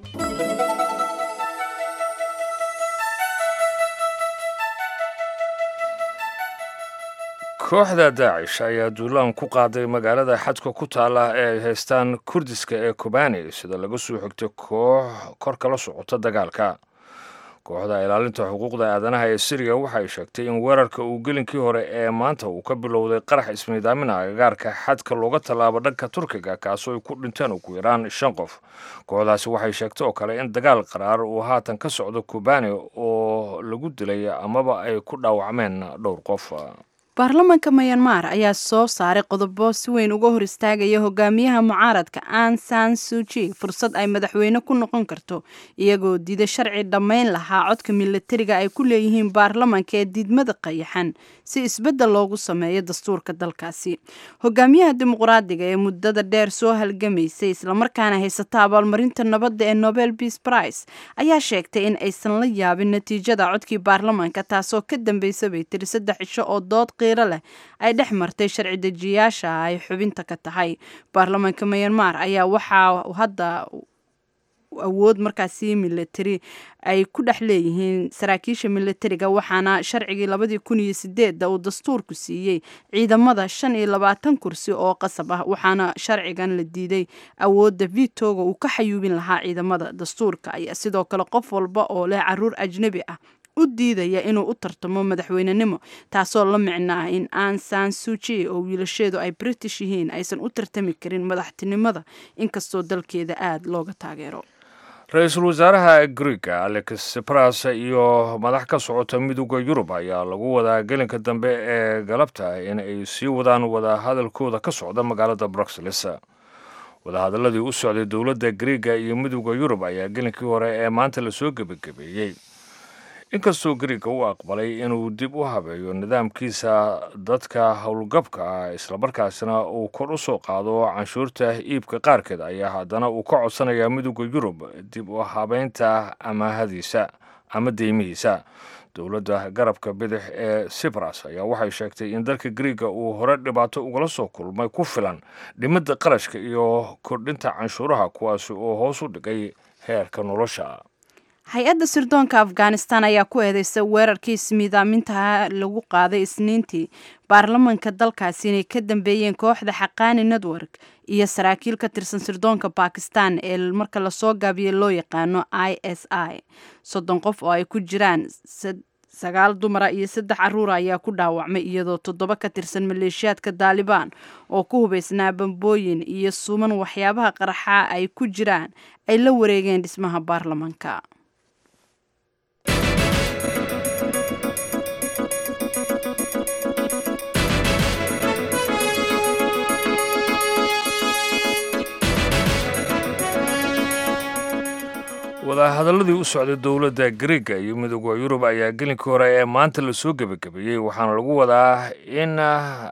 kooxda daacish ayaa duulaan ku qaaday magaalada xadka ku taala ee ay haystaan kurdiska ee kobani sida laga soo xigtay koox kor kala socota dagaalka. kooxda ilaalinta xuquuqda aadanaha ee Syria waxay sheegtay in weerarka uu gelinkii hore ee maanta uu ka bilowday qarax ismiidaamin agagaarka xadka looga tallaabo dhanka Turkiga kaasoo ay ku dhinteen ugu yaraan shan qof. kooxdaasi waxay sheegtay oo kale in dagaal qaraar uu haatan ka socdo Kobani oo lagu dilay amaba ay ku dhaawacmeen dhowr qof. baarlamaanka Myanmar ayaa soo saaray qodobo si weyn uga hor istaagaya hogaamiyaha mucaaradka Aung San Suu Kyi fursad ay madaxweyne ku noqon karto iyagoo diiday sharci dhammayn lahaa codka militariga ay ku leeyihiin baarlamaanka ee diidmada qayaxan si isbeddel loogu sameeyo dastuurka dalkaasi. hogaamiyaha dimuqraadiga ee muddada dheer soo halgamaysay islamarkaana haysata abaalmarinta nabadda ee Nobel Peace Prize ayaa sheegtay in aysan la yaabin natiijada codkii baarlamaanka taasoo ka dambeysay bay tiri saddex cisho oo dood leh ay dhex martay sharci dejiyaasha ay xubinta ka tahay. baarlamaanka Myanmar ayaa waxaa hadda awood markaasi military ay ku dhex leeyihiin saraakiisha militariga waxaana sharcigii labadii kun iyo sideed uu dastuurku siiyey ciidamada shan iyo labaatan kursi oo qasab ah waxaana sharcigan la diiday awoodda vitoga uu ka xayuubin lahaa ciidamada. dastuurka ayaa sidoo kale qof walba oo leh caruur ajnabi ah u diidaya inuu u tartamo madaxweynenimo taasoo la micno ah in Aung San Suu Kyi oo wiilasheedu ay British yihiin aysan u tartami karin madaxtinimada inkastoo dalkeeda aad looga taageero. ra-iisul wasaaraha Greega Alexis Tsipras iyo madax ka socota midowda Yurub ayaa lagu wadaa gelinka dambe ee galabta in ay sii wadaan wada hadalkooda ka socda magaalada Brussels. wadahadaladii u socday dowladda Greega iyo midowda Yurub ayaa gelinkii hore ee maanta la soo gabagabeeyey. inkastoo Greega uu aqbalay inuu dib u habeeyo nidaamkiisa dadka howlgabka ah islamarkaasina uu kor u soo qaado canshuurta iibka qaarkeed ayaa haddana uu ka codsanayaa midowda Yurub dib u habeynta amaahadiisa ama deymihiisa. dowladda garabka bidix ee Tsipras ayaa waxay sheegtay in dalka Greega uu hore dhibaato ugala soo kulmay ku filan dhimidda qarashka iyo kordhinta canshuuraha kuwaasi oo hoos u dhigay heerka nolosha. hay-adda sirdoonka Afghanistan ayaa ku eedeysay weerarkii ismiidaaminta lagu qaaday isniintii baarlamaanka dalkaasi inay ka dambeeyeen kooxda Haqqani Network iyo saraakiil ka tirsan sirdoonka Pakistan ee marka la soo gaabiyay loo yaqaano I S I. soddon qof oo ay ku jiraan sagaal dumar iyo saddex caruur ayaa ku dhaawacmay iyadoo toddoba ka tirsan maleeshiyaadka Taliban oo ku hubeysnaa bambooyin iyo suuman waxyaabaha qaraxa ay ku jiraan ay la wareegeen dhismaha baarlamaanka. wadahadaladii u socday dowladda Greega iyo midowga Yurub ayaa gelinka hore ee maanta la soo gabagabeeyey waxaana lagu wadaa in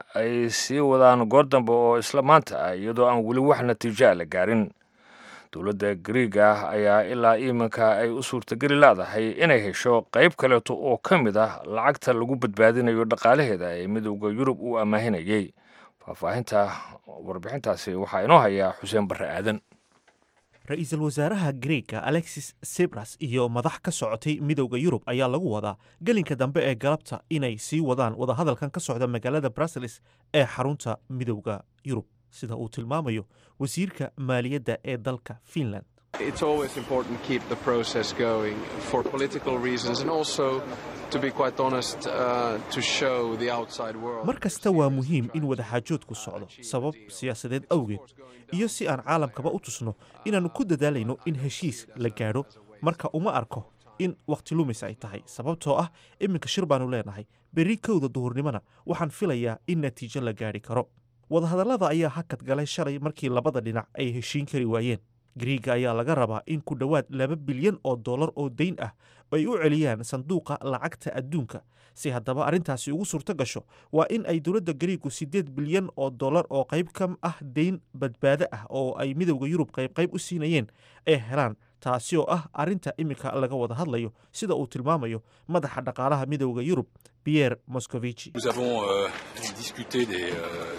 ay sii wadaan goor dambe oo isla maanta ah iyadoo aan weli wax natiijo la gaarin. dowladda Greega ayaa ilaa iminka ay u suurtageli leedahay inay hesho qayb kaleeto oo ka mid ah lacagta lagu badbaadinayo dhaqaalaheeda ee midowga Yurub uu amaahinayay. faahfaahinta warbixintaasi waxaa inoo haya Xuseen Barre Aadan. ra-iisul wasaaraha Greega Alexis Tsipras iyo madax ka socotay midowga Yurub ayaa lagu wadaa gelinka dambe ee galabta inay sii wadaan wadahadalkan ka socda magaalada Brussels ee xarunta midowga Yurub sida uu tilmaamayo wasiirka maaliyadda ee dalka Finland. It's always important to keep the process going for political reasons and also to be quite honest uh, to show the outside world. mar kasta waa muhiim in wadaxaajoodku socdo sabab siyaasadeed awgeed iyo si aan caalamkaba u tusno inaannu ku dadaalayno in heshiis la gaadho. marka uma arko in waqti lumis ay tahay sababtoo ah iminka shir baanu leenahay berri kowda duhurnimona waxaan filayaa in natiijo la gaadhi karo. wadahadallada ayaa hakad galay shalay markii labada dhinac ay heshiin kari waayeen. Greega ayaa laga rabaa in ku dhowaad laba bilyan oo dollar oo dayn ah ay u celiyaan sanduuqa lacagta adduunka. si haddaba arrintaasi ugu suurto gasho waa in ay dowladda Greegu siddeed bilyan oo dollar oo qayb ka ah dayn badbaado ah oo ay midowga Yurub qayb qayb u siinayeen ay helaan, taasi oo ah arrinta iminka laga wada hadlayo sida uu tilmaamayo madaxa dhaqaalaha midowga Yurub Pierre Moscovici. Nous avons euh, discuté des euh,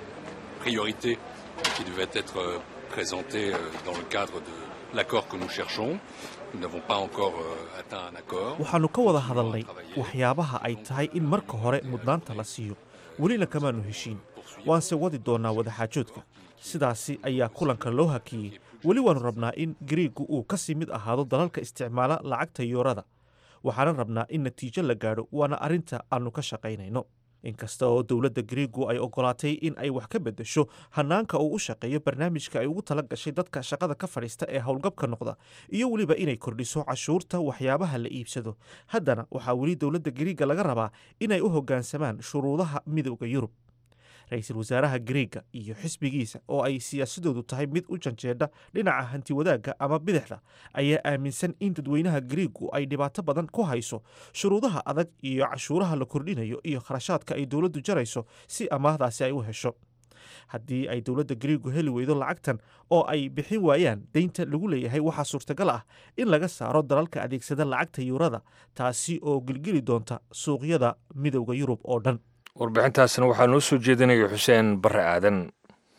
priorités qui devaient être euh, présentées euh, dans le cadre de l'accord que nous cherchons. Nous n'avons pas encore euh, atteint un accord. waxaanu ka wada hadalnay waxyaabaha ay tahay in marka hore mudnaanta la siiyo. welina kamaanu heshiin. waanse wadi doonaa wadaxaajoodka. sidaasi ayaa kulanka loo hakiyey. weli waanu rabnaa in Greegu uu ka sii mid ahaado dalalka isticmaala lacagta yuurada. waxaana rabnaa in natiijo la gaadho waana arrinta aanu ka shaqaynayno. inkasta oo dowladda Greegu ay ogolaatay in ay wax ka beddesho hanaanka uu u shaqeeyo barnaamijka ay ugu tala gashay dadka shaqada ka fadhiista ee howlgabka noqda iyo weliba inay kordhiso cashuurta waxyaabaha la iibsado, haddana waxaa weli dowladda Greega laga rabaa inay u hoggaansamaan shuruudaha midowga Yurub. ra-iisul wasaaraha Greega iyo xisbigiisa oo ay siyaasadoodu tahay mid u janjeedha dhinaca hanti wadaagga ama bidixda ayaa aaminsan in dadweynaha Greegu ay dhibaato badan ku hayso shuruudaha adag iyo cashuuraha la kordhinayo iyo kharashaadka ay dowladdu jarayso si amaahdaasi ay u hesho. haddii ay dowladda Greegu heli weydo lacagtan oo ay bixin waayaan deynta lagu leeyahay waxaa suurtagal ah in laga saaro dalalka adeegsada lacagta yuurada, taasi oo gilgili doonta suuqyada midowga Yurub oo dhan. warbixintaasna waxaa noo soo jeedinaya Xuseen Barre Aadan.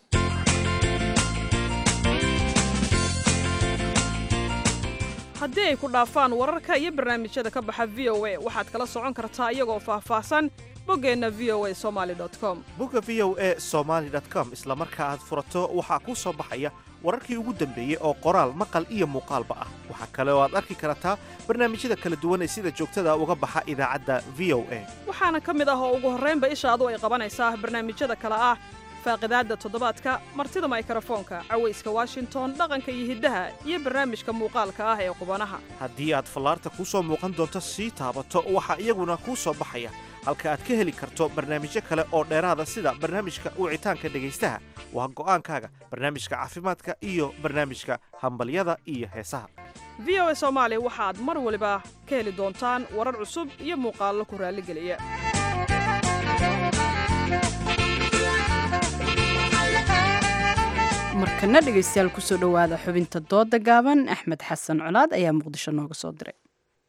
haddii ay ku dhaafaan wararka iyo barnaamijyada ka baxa v o a waxaad kala socon kartaa iyagoo faahfaahsan boggeenna v o a somali dot com. bogga v o a somali dot com isla marka aad furato waxaa kuu soo baxaya wararkii ugu dambeeyey oo qoraal maqal iyo muuqaalba ah. waxaa kale oo aad arki kartaa barnaamijyada kala duwan ee sida joogtada uga baxa idaacadda v o a. waxaana ka mid ah oo ugu horraynba ishaadu ay qabanaysaa barnaamijyada kale ah faaqidaadda toddobaadka, martida mikrofoonka, cawayska Washington, dhaqanka iyo hiddaha, iyo barnaamijka muuqaalka ah ee qubanaha. haddii aad fallaarta kuu soo muuqan doonto sii taabato waxaa iyaguna kuu soo baxaya halka aad ka heli karto barnaamijyo kale oo dheeraada sida barnaamijka wicitaanka dhegaystaha. waa go'aankaaga barnaamijka caafimaadka iyo barnaamijka hambalyada iyo heesaha. v o a Soomaali waxaad mar waliba ka heli doontaan warar cusub iyo muuqaallo ku raalligeliya. markana dhegaystayaal kusoo dhowaada xubinta dooda gaaban. axmed xasan colaad ayaa muqdisho nooga soo diray.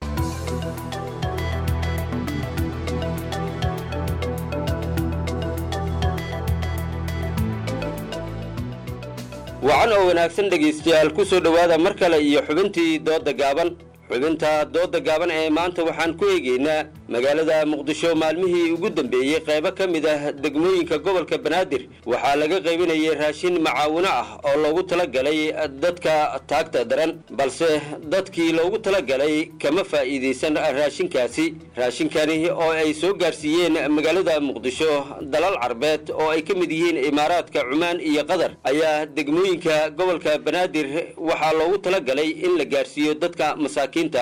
wacan oo wanaagsan dhegaystayaal ku soo dhowaada mar kale iyo xubintii dooda gaaban. xubinta dooda gaaban ee maanta waxaan ku eegaynaa magaalada muqdisho maalmihii ugu dambeeyey qaybo ka mid ah degmooyinka gobolka banaadir waxaa laga qaybinayay raashin macaawino ah oo loogu talagalay dadka taagta daran, balse dadkii loogu talagalay kama faa'iidaysan raashinkaasi. raashinkani oo ay soo gaarsiiyeen magaalada muqdisho dalal carbeed oo ay ka mid yihiin imaaraadka cumaan iyo qatar ayaa degmooyinka gobolka banaadir waxaa loogu talagalay in la gaarsiiyo dadka masaakiin ah.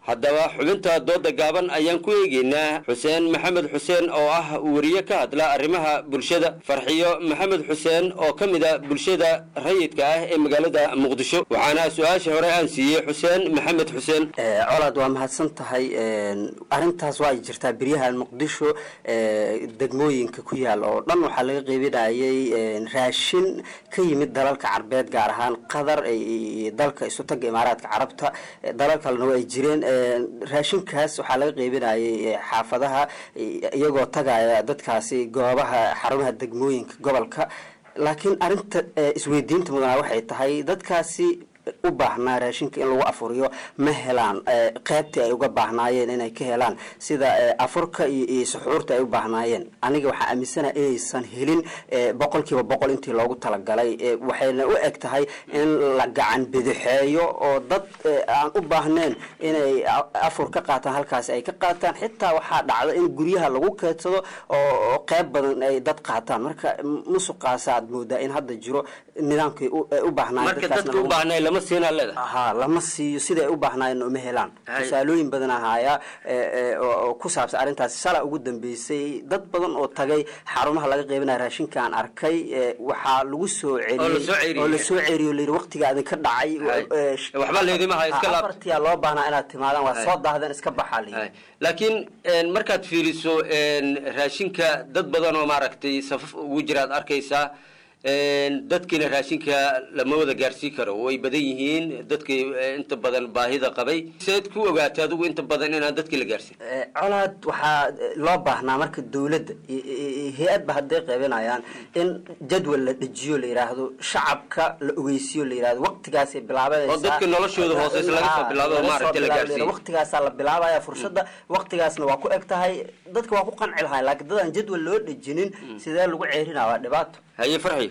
haddaba xubinta dooda gaaban ayaan ku eegeynaa xuseen maxamed xuseen oo ah wariye ka hadla arrimaha bulshada, farxiyo maxamed xuseen oo ka mid ah bulshada rayidka ah ee magaalada muqdisho. waxaana su-aasha hore aan siiyey xuseen maxamed xuseen. colaad waa mahadsan tahay. arrintaas waa jirtaa beryahan muqdisho degmooyinka ku yaal oo dhan waxaa laga qeybinayay raashin ka yimid dalalka carbeed, gaar ahaan qatar iyo dalka isu taga imaaraadka carabta. dalal kalena waa ay jireen. raashinkaas waxaa laga qeybinayay xaafadaha iyagoo tagaya dadkaasi goobaha xarumaha degmooyinka gobolka. laakiin arinta isweydiinta mudanaa waxay tahay dadkaasi u baahnaa raashinka in lagu afuriyo ma helaan qaybtii ay uga baahnaayeen inay ka helaan, sida afurka iyo suxuurta ay u baahnaayeen. aniga waxaa aaminsanaha inaysan helin boqolkiiba boqol intii loogu talagalay. waxayna u eg tahay in la gacan bidixeeyo oo dad aan u baahnayn inay afur ka qaataan halkaasi ay ka qaataan. xitaa waxaa dhacda in guryaha lagu keedsado oo qayb badan ay dad qaataan. marka musuqaasaad moodaa in hadda jiro nidaamkii u baahnaayeen ha lama siiyo sida ay u baahnaayeen uma helaan. tusaalooyin badan ahaaya oo ku saabsan arrintaas. shala ugu dambeysay dad badan oo tagay xarumaha laga qeybinaya raashinkaan arkay waxaa lagu soo celiyey oo lasoo ceriyo layidhi waqtiga idinka dhacay afartiyaa loo baahnaa inaad timaadaan, waa soo daahdeen iska baxaa layidhi. laakiin markaad fiiriso raashinka dad badan oo maaragtay safaf ugu jira ad arkaysaa. dadkiina raashinka lama wada gaarsiin karo, way badan yihiin dadkii inta badan baahida qabay. seed ku ogaatay adigu inta badan inaan dadkii la gaarsiin? colaad waxaa loo baahnaa marka dawladda hay-adba hadday qeybinayaan in jadwal la dejiyo la yidhaahdo, shacabka la ogeysiyo la yidhahdo waqtigaasay bilaabanaysaa oo dadka noloshooda hooseysa laga soo bilaabo maaragtay la gaarsiin. waqtigaasaa la bilaabaya fursadda, waqtigaasna waa ku eg tahay dadka waa ku qanci lahayn. laakiin dadaan jadwal loo dejinin sidee lagu ceerinaa? waa dhibaato. haye farxi.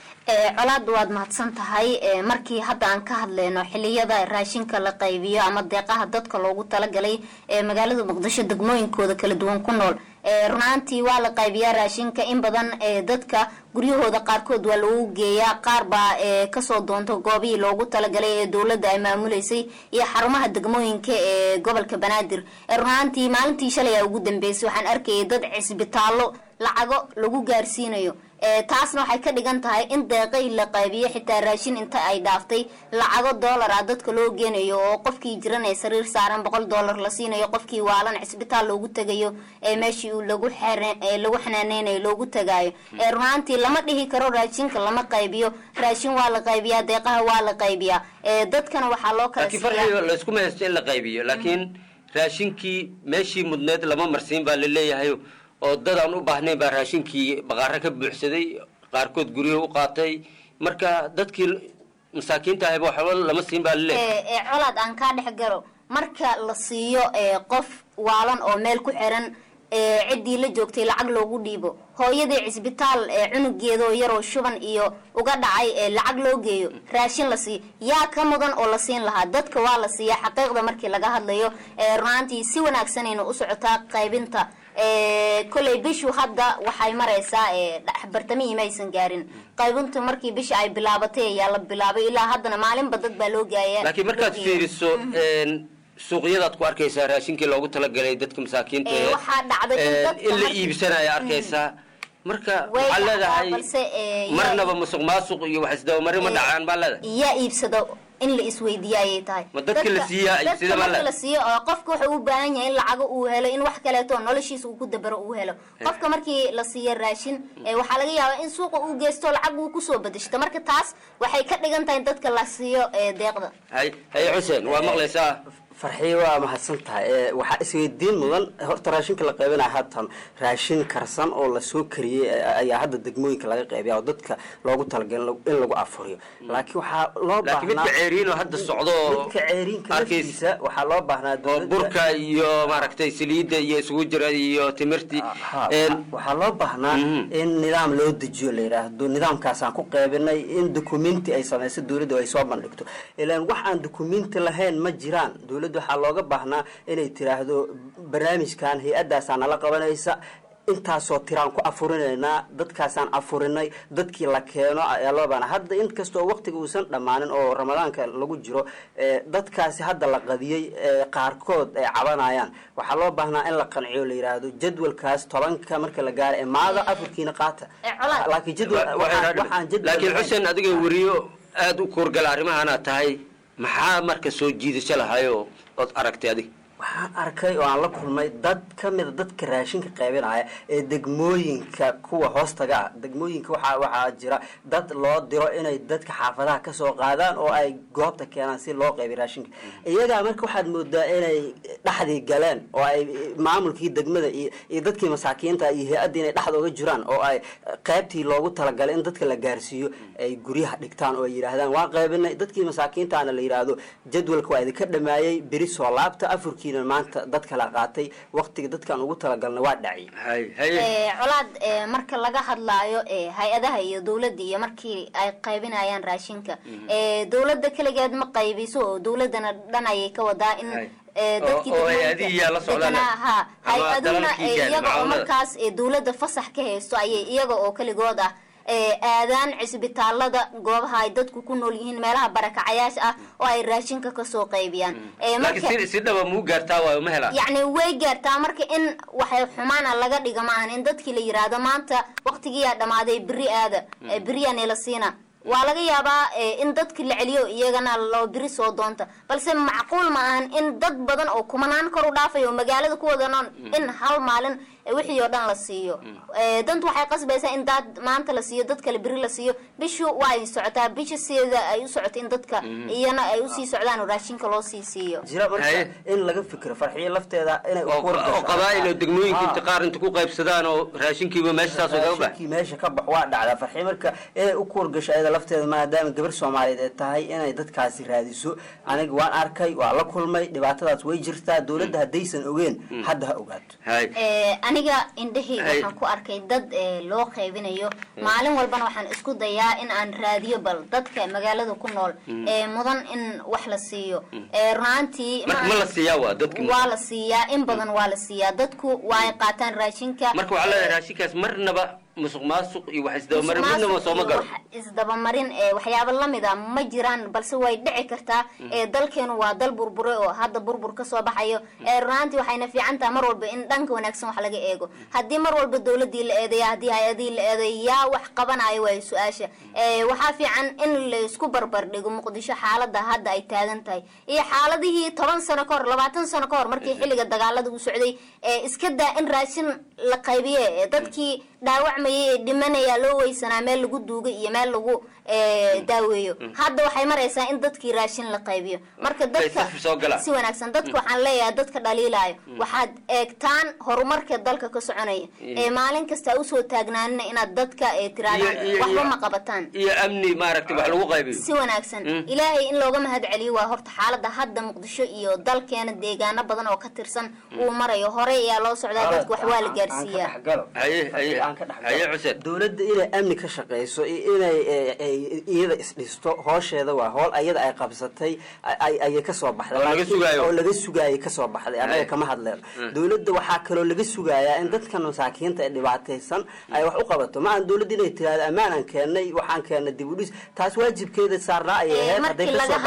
colaad waad mahadsan tahay. markii hadda aan ka hadlayno xiliyada raashinka la qaybiyo ama deeqaha dadka loogu talagalay ee magaalada muqdisho degmooyinkooda kala duwan ku nool, runaantii waa la qaybiyaa raashinka. in badan dadka guryahooda qaarkood waa lagu geeyaa, qaar baa kasoo doonto goobihii loogu talagalay ee dowladda ay maamuleysay iyo xarumaha degmooyinka ee gobolka banaadir. runaantii maalintii shalay ugu dambeysay waxaan arkayay dad cisbitaallo lacago lagu gaarsiinayo. taasna waxay ka dhigan tahay in deeqay la qaybiyo xitaa raashin inta ay dhaaftay lacago dollar ah dadka loo geenayo, oo qofkii jiran ee sariir saaran boqol dollar la siinayo, qofkii waalan cisbitaal loogu tagayo ee meeshii uu lagu lagu xanaaneynayo loogu tagayo. runaantii lama dhihi karo raashinka lama qaybiyo. raashin waa la qaybiyaa, deeqaha waa la qaybiyaa. dadkana waxaa loo kala siiyaa laysku mahaysto in la qaybiyo, laakiin raashinkii meeshii mudneed lama marsiin baa la leeyahay oo dad aan u baahnayn baa raashinkii baqaaro ka buuxsaday, qaarkood guryaha u qaatay. marka dadkii masaakiinta ahayba waxba lama siin baa laleeyahay. colaad aan kaa dhex galo, marka la siiyo qof waalan oo meel ku xiran ciddii la joogtay lacag loogu dhiibo, hooyadii cisbitaal cunugeedoo yaroo shuban iyo uga dhacay lacag loo geeyo, raashin la siiyo, yaa ka mudan oo la siin lahaa? dadka waa la siiyaa xaqiiqda markii laga hadlayo. runaantii si wanaagsanayna u socotaa qaybinta. kolay bishu hadda waxay maraysaa bartamihii maysan gaarin. qaybintu markii bisha ay bilaabatay ayaa la bilaabay, ilaa haddana maalinba dad baa loo gaaya. laakiin markaad fiiriso suuqyadaad ku arkaysaa raashinkii loogu talagalay dadka masaakiinta waxaa dhacday in la iibsanaya arkaysaa. marka waxaa leedahay marnaba musuq maasuq iyo wax isdabamari ma dhacaan baa leedahay. yaa iibsado in la isweydiiyo ayay tahay. ma dadka la siiyaa sida ma la siiyo oo qofka wuxuu u baahan yahay in lacag uu helo, in wax kale oo noloshiisa uu ku dabaro uu helo. qofka markii la siiyo raashin waxaa laga yaabaa in suuqa uu geysto lacag uu ku soo badashto. marka taas waxay ka dhigan tahay dadka la siiyo deeqda. hay hay xuseen waa maqlaysaa? farxiyo waa mahadsan tahay. waxaa isweydiin mudan horta raashinka la qaybinaya haatan raashin karsan oo lasoo kariyey ayaa hadda degmooyinka laga qaybiya oo dadka loogu talagalay in lagu afuriyo. laakiin waxaa loo baahnaa midka ceeriin oo hadda socdo midka ceeriinka laftiisa waxaa loo baahnaa dowladda burka iyo maaragtay saliidda iyo isugu jira iyo timirti. waxaa loo baahnaa in nidaam loo dejiyo la yidhaahdo nidaamkaasaan ku qaybinay, in dukumenti ay samayso dowladda ay soo bandhigto. ilaan wax aan dukumenti lahayn ma jiraan. waxaa looga baahnaa inay tiraahdo barnaamijkan hay-adaasaa nala qabanaysa, intaasoo tiraan ku afurinaynaa dadkaasaan afurinay dadkii la keeno ayaa loo baana hadda inkastoo waqtiga uusan dhammaanin oo ramadaanka lagu jiro dadkaasi hadda la qadiyey qaarkood ay cabanayaan waxaa loo baahnaa in la qanciyo la yidhaahdo jadwalkaas tobanka marka la gaaro ee maada afurkiina qaata laakiin laakiin xuseen adiga wariyo aada u kuurgala arrimahaana tahay maxaa marka soo jiidasho lahayo ood aragtay adig waxaan arkay oo aan la kulmay dad ka mida dadka raashinka qaybinaya ee degmooyinka kuwa hoostaga ah degmooyinka waxaa waxaa jira dad loo diro inay dadka xaafadaha kasoo qaadaan oo ay goobta keenaan si loo qaybiy raashinka iyagaa marka waxaad moodaa inay dhexdii galeen oo ay maamulkii degmada iyo iyo dadkii masaakiinta iyo hay-addii inay dhexda uga jiraan oo ay qaybtii loogu talagalay in dadka la gaarsiiyo ay guryaha dhigtaan oo ay yidhaahdaan waan qaybinay dadkii masaakiintaana la yidhaahdo jadwalka waa idinka dhamaayey beri soo laabta afurkii maanta dad kala qaatay waqtiga dadkan ugu talagalna waa dhacay colaad marka laga hadlaayo hay-adaha iyo dawladda iyo markii ay qaybinayaan raashinka dawladda keligeed ma qaybiso oo dawladana dhan ayay ka wadaa in dadkiiha hay-aduna iyaga oo markaas dawladda fasax ka haysto ayay iyaga oo keligood ah aadaan cisbitaalada goobaha ay dadku ku nool yihiin meelaha barakacayaasha ah oo ay raashinka kasoo qaybiyaan yani way gaartaa marka in waxay xumaana laga dhiga maahan in dadkii la yiraahdo maanta waqtigiiyaa dhamaaday beri aada beriyaane la siina waa laga yaabaa in dadki la celiyo iyagana loo beri soo doonta balse macquul ma ahan in dad badan oo kumanaan kor u dhaafay oo magaalada ku wada nool in hal maalin wixii oo dhan la siiyo dantu waxay qasbaysaa in dad maanta la siiyo dad kale beri la siiyo bishu waa ay socotaa bisha sida ay u socoto in dadka iyana ay u sii socdaan oo raashinka loo sii siiyo jira marka in laga fikiro farxiyo lafteeda inay u oo qabaa'il oo degmooyinka inta qaar inta ku qaybsadaan oo raashinkiiba meesha taas uga bax meesha ka bax waa dhacda farxiyo marka inay u kuurgasho ayada lafteeda maadaama gabar Soomaaliyeed ay tahay inay dadkaasi raadiso aniga waan arkay waa la kulmay dhibaatadaas way jirtaa dawladda hadaysan ogeen hadda ha ogaato aniga indhahayga waxaan ku arkay dad loo qaybinayo maalin walbana waxaan isku dayaa in aan raadiyo bal dadka magaalada ku nool ee mudan in wax la siiyo runaantii ma la siiyaa waa dadku waa la siiyaa in badan waa la siiyaa dadku waa ay qaataan raashinka marka waxa la raashinkaas marnaba musuq maasuq iyo wax isdabamarin midna soo ma galo isdabamarin waxyaabo lamid ah ma jiraan balse way dhici kartaa dalkeenu waa dal burbure oo hadda burbur ka soo baxayo runaantii waxayna fiican tahay mar walba in dhanka wanaagsan wax laga eego haddii mar walba dawladii la eedeeya haddii hay-adii la eedeeya yaa wax qabanayo waayo su-aasha waxaa fiican in la isku barbar dhigo muqdisho xaalada hadda ay taagan tahay iyo xaaladihii toban sano kahor labaatan sano kahor markii xilliga dagaalada u socday iska daa in raashin la qaybiye dadkii dhaawacmayay dhimanaya loo weysanaa meel lagu duugo iyo meel lagu daaweeyo hadda waxay maraysaa in dadkii raashin la qaybiyo marka dadka si wanaagsan dadka waxaan leeyahay dadka dhaliilaayo waxaad eegtaan horumarka dalka ka soconaya ee maalin kasta usoo taagnaanina inaad dadka tiraadaan waxba ma qabataan iyo amni maaragtay wax lagu qaybiyo si wanaagsan ilaahay in looga mahad celiyo waa horta xaalada hadda muqdisho iyo dalkeena deegaano badan oo ka tirsan uu marayo hore ayaa loo socdaa dadka wax waa la gaarsiiyaa dawladda inay amni ka shaqeyso inay iyada isdhisto hoosheeda waa hool ayada ay qabsatay ayay kasoo baxday oo laga sugaayay kasoo baxday anaga kama hadleen dawladda waxaa kaloo laga sugayaa in dadkan masaakiinta ee dhibaataysan ay wax u qabato ma aan dawladda inay tiraahdo ammaanaan keennay waxaan keennay dib u dhis taas waajibkeeda saarnaa ayay ahayd hadday kasoo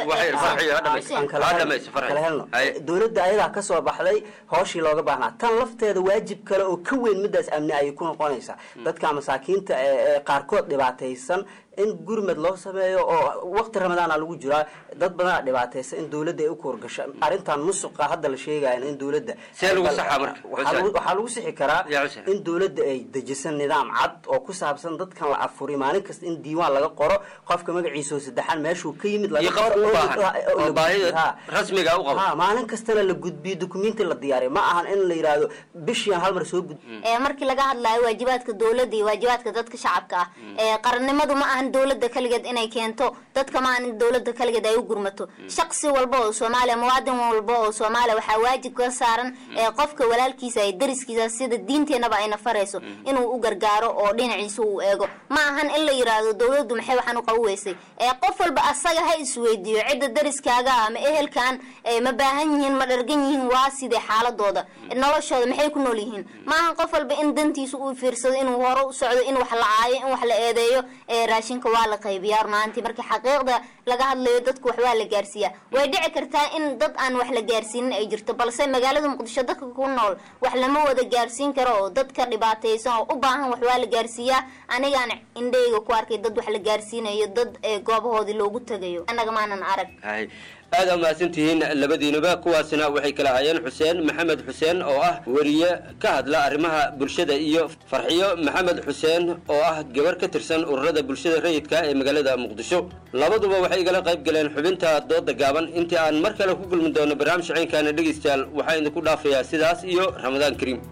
baxday dawladda ayadaa kasoo baxday hooshii looga baahnaa tan lafteeda waajib kale oo ka weyn midaas amni ayay ku noqonaysaa dadka masaakiinta ee qaarkood dhibaataysan in gurmad loo sameeyo oo waqti ramadaana lagu jiraa dad badan dhibaataysan in dawladda ay u koorgasho arintan musuqa hadda la sheegayo in dawladda see lagu saxaa marka waxaa lagu sixi karaa in dawladda ay dejisan nidaam cad oo ku saabsan dadkan la afuri maalin kasta in diiwaan laga qoro qofka magaciisa oo saddexan meeshuu ka yimid laga qoro rasmiga u qabo maalin kastana la gudbiyo dukumenti la diyaariyo ma ahan in la yiraahdo bishiyan hal mar soo gudbiyo markii laga hadlayo waajibaadka dawladda iyo waajibaadka dadka shacabka ah qarannimadu ma ahan ahan dowladda kaligeed inay keento dadka ma ahan dowladda kaligeed ay u gurmato shaqsi walba oo Soomaaliya muwaadin walba oo Soomaaliya waxa waajib ka saaran ee qofka walaalkiisa ay dariskiisa sida diinteenaba ayna farayso inuu u gargaaro oo dhinaciisa u eego ma ahan in la yiraahdo dowladdu maxay waxaan u qaweysay ee qof walba asaga ha isweydiyo cidda dariskaaga ama ehelkan ma baahan yihiin ma dhargan yihiin waa sidee xaaladooda noloshooda maxay ku nool yihiin ma ahan qof walba in dantiisa uu fiirsado inuu hore u socdo in wax la caayo in wax la eedeeyo ee raashinka waa la qaybiyaa maanta markii xaqiiqda laga hadlayo dadku wax waa la gaarsiiyaa way dhici kartaa in dad aan wax la gaarsiinin ay jirto balse magaalada Muqdisho dadka ku nool wax lama wada gaarsiin karo oo dadka dhibaataysan oo u baahan wax waa la gaarsiiyaa anigaan indhayga ku arkay dad wax la gaarsiinayo dad goobahoodii loogu tagayo anaga maanan arag hay aad ama santihiin labadiinuba kuwaasina waxay kala hayeen Xuseen Maxamed Xuseen oo ah wariye ka hadla arrimaha bulshada iyo Farxiyo Maxamed Xuseen oo ah gabar ka tirsan ururada bulshada rayidka ee magaalada Muqdisho labaduba waxay igala qayb galeen xubinta dooda gaaban intii aan mar kale ku kulmin doono barnaamij ciidanka dhageystayaal waxaan ku dhaafayaa sidaas iyo Ramadaan Kariim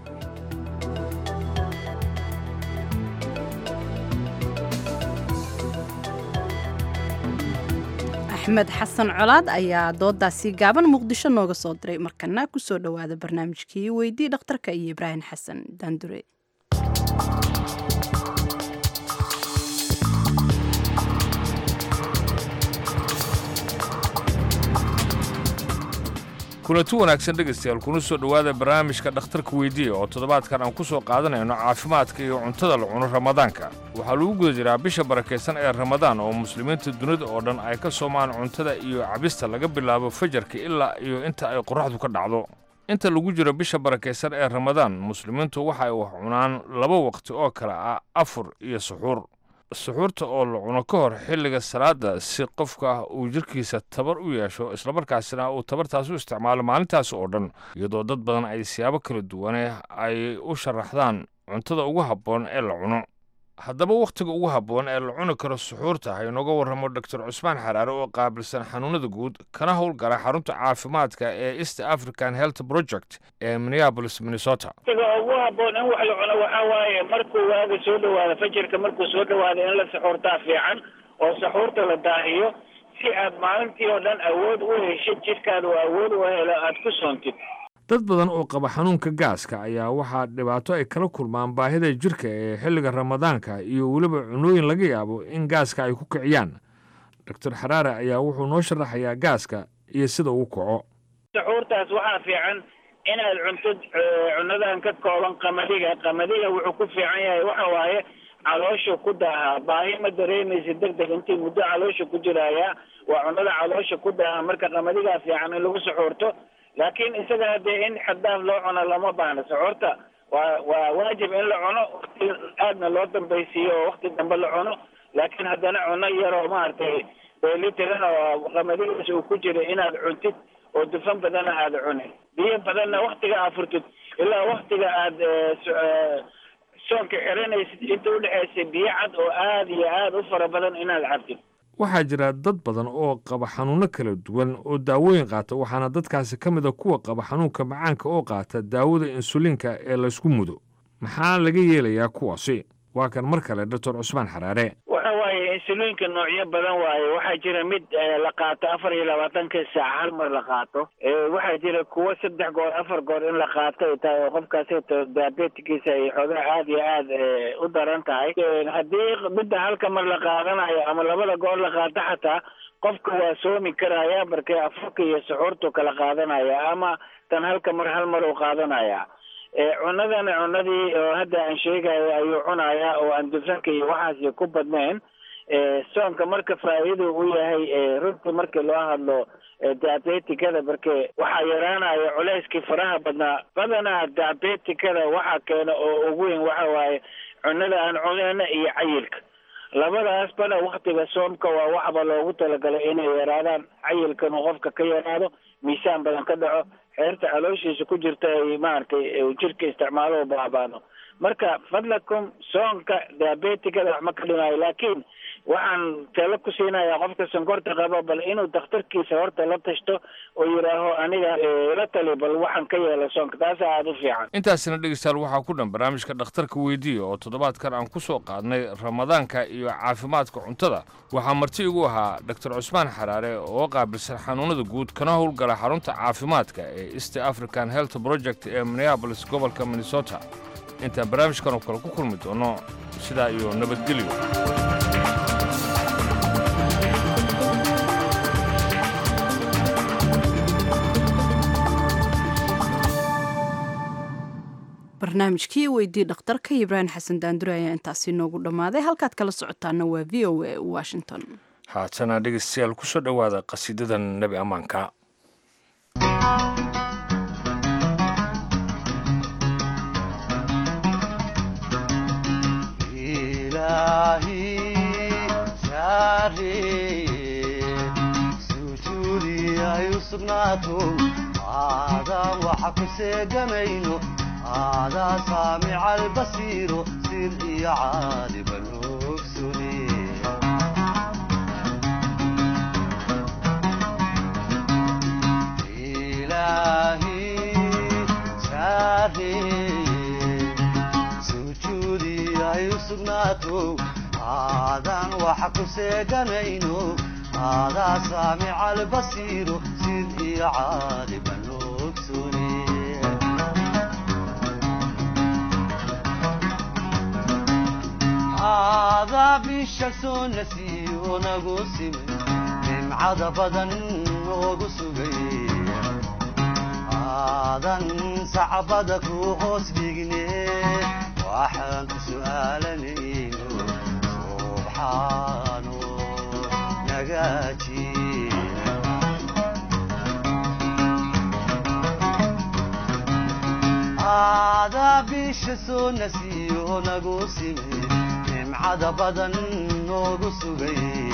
axmed xasan colaad ayaa doodaasi gaaban muqdisho nooga soo diray markana ku soo dhawaada barnaamijkii weydii dhakhtarka iyo ibraahim xasan daandure kulanti wanaagsan dhegaystayaal kuna soo dhowaada barnaamijka dhakhtarka weydiiya oo toddobaadkan aan ku soo qaadanayno caafimaadka iyo cuntada la cuno ramadaanka waxaa lagu guda jiraa bisha barakaysan ee ramadaan oo muslimiinta dunida oo dhan ay ka soomaan cuntada iyo cabista laga bilaabo fajarka ilaa iyo inta ay qorraxdu ka dhacdo inta lagu jiro bisha barakaysan ee ramadaan muslimiintu waxa ay wax cunaan laba waqti oo kale ah afur iyo suxuur suxuurta oo la cuno ka hor xilliga salaada si qofka uu jirkiisa tabar u yeesho islamarkaasina uu tabartaas u isticmaalo maalintaas oo dhan iyadoo dad badan ay siyaabo kala duwane ay u sharaxdaan cuntada ugu habboon ee la cuno haddaba wakhtiga ugu habboon ee la cuni karo suxuurta ha inooga warramo doctor cusmaan xaraare oo qaabilsan xanuunada guud kana howlgala xarunta caafimaadka ee east african health project ee minneapolis minnesota wakhtiga ugu habboon in wax la cuno waxaa waaye markuu waaga soo dhowaado fajarka markuu soo dhowaado in la suxuurtaa fiican oo suxuurta la daahiyo si aad maalintii oo dhan awood u heshid jidhkaada oo awood u helo aad ku soontid dad badan oo qaba xanuunka gaaska ayaa waxaa dhibaato ay kala kulmaan baahida jirka ee xilliga ramadaanka iyo weliba cunooyin laga yaabo in gaaska ay ku kiciyaan doctor xaraare ayaa wuxuu noo sharaxayaa gaaska iyo sida uu kaco suxuurtaas waxaa fiican inaad cuntid cunadan ka kooban qamadiga qamadiga wuxuu ku fiican yahay waxa waaye caloosha ku daaha baahi ma dareemaysa degdeg intii muddo caloosha ku jiraya waa cunada caloosha ku daaha marka qamadigaa fiican in lagu suxuurto laakiin isaga haddee in xaddaaf loo cuno lama baahna suxuurta waa waa waajib in la cuno waqti aadna loo dambaysiiyo oo waqti dambe la cuno laakiin haddana cuno yaroo maaragtay beelitiran oo qamadigaas uu ku jira inaad cuntid oo dufan badana aada cunin biyo badanna waktiga aad furtid ilaa waktiga aad soonka xiranaysid inta udhexaysay biyo cad oo aada iyo aada u fara badan inaad cabtid waxaa jira dad badan oo qaba xanuunno kala duwan oo daawooyin qaata waxaana dadkaasi ka mid a kuwa qaba xanuunka macaanka oo qaata daawada insuliinka ee laysku mudo maxaa laga yeelayaa kuwaasi waa kan mar kale doctor cusmaan xaraare waxa waaye insuliinka noocyo badan waaye waxaa jira mid la qaato afar iyo labaatanka saac hal mar la qaato waxaa jira kuwo saddex goor afar goor in la qaato ay tahay oo qofkaasi diabetikiisa ay xoogaa aada iyo aada u daran tahay haddii midda halka mar la qaadanayo ama labada goor la qaato xataa qofka waa soomi karaya markay afurka iyo suxuurtu kala qaadanaya ama tan halka mar hal mar uu qaadanaya cunadana cunadii oo hadda aan sheegayo ayuu cunayaa oo aan dufanka iyo waxaasi ku badnayn soonka marka faa'iidu u yahay runtii markii loo hadlo diabetikada marke waxaa yaraanaya culeyskii faraha badnaa badanaa diabetikada waxaa keena oo ugu weyn waxa waaye cunada aan cunayna iyo cayilka labadaas bana waktiga soomka waa waxba loogu talagalay inay yaraadaan cayilkan uu qofka ka yaraado miisaan badan ka dhaco xeerta calooshiisa ku jirta ay maaragtay jirka isticmaalo baabaano marka fadlakum soonka diabetikada wax ma ka dhimayo laakiin waxaan talo ku siinayaa qofka sonkorta qaba bal inuu dhakhtarkiisa horta la tashto oo yidhaaho aniga la tali bal waxaan ka yeela soonka taas aada u fiican. intaasina dhegeystayaal waxaa ku dhan barnaamijka dhakhtarka weydiiya oo toddobaadkan aan ku soo qaadnay ramadaanka iyo caafimaadka cuntada. waxaa marti igu ahaa doctor cusmaan xaraare oo qaabilsan xanuunada guud kana howlgala xarunta caafimaadka ee east african health project ee minneapolis gobolka minnesota. intaan barnaamijkan oo kale ku kulmi doono sidaa iyo nabadgelyo. barnaamijkii weydii dhakhtarka ibraahim xasan daandure ayaa intaasi noogu dhammaaday. halkaad kala socotaana waa v o a washington. haatana dhegeystayaal ku soo dhowaada qasiidadan nebi ammaanka. هذا سامع البصير سر عالم الأكسني إلهي شاري سجودي يسناتو هذا وحق سيقنينو هذا سامع البصير سر عالم الأكسني هذا بالشمس نسي ونقسم من عذبا وقسبي هذا صعبدك وحسبيني وحنت سؤالني سبحانه نجاتي هذا بالشمس نسي ونقسم عدا بدن وقصبي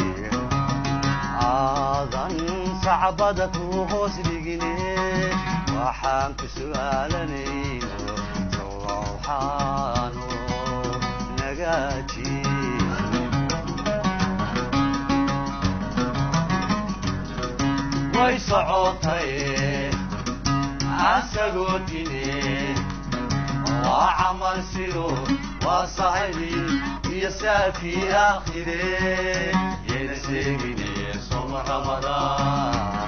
عاdan sacbada ku hoos dhigine waxaan ku su'aalanayno sawxaano nagaaji way socotay asagoo dine waa camal sido waa sahibi يسافي آخره ينسيني صوم رمضان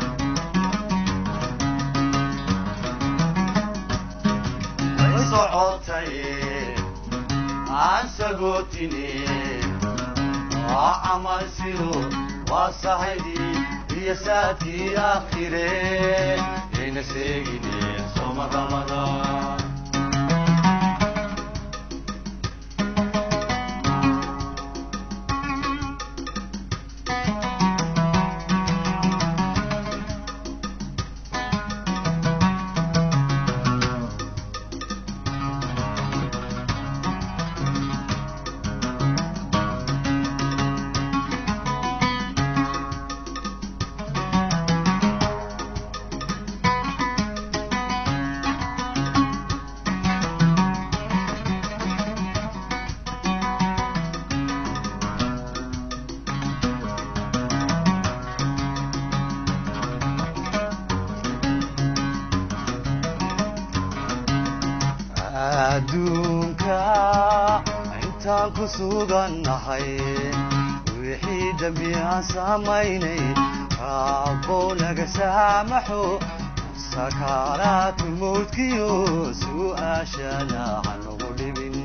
ويصعوتي عن سقوتني وعمل سيرو وصحيدي يسافي آخره ينسيني صوم رمضان sugannahay wixii dambi aan samaynay rabboo naga saamaxo sakaraatu mawdkiyo su'aashana hanagu dhibin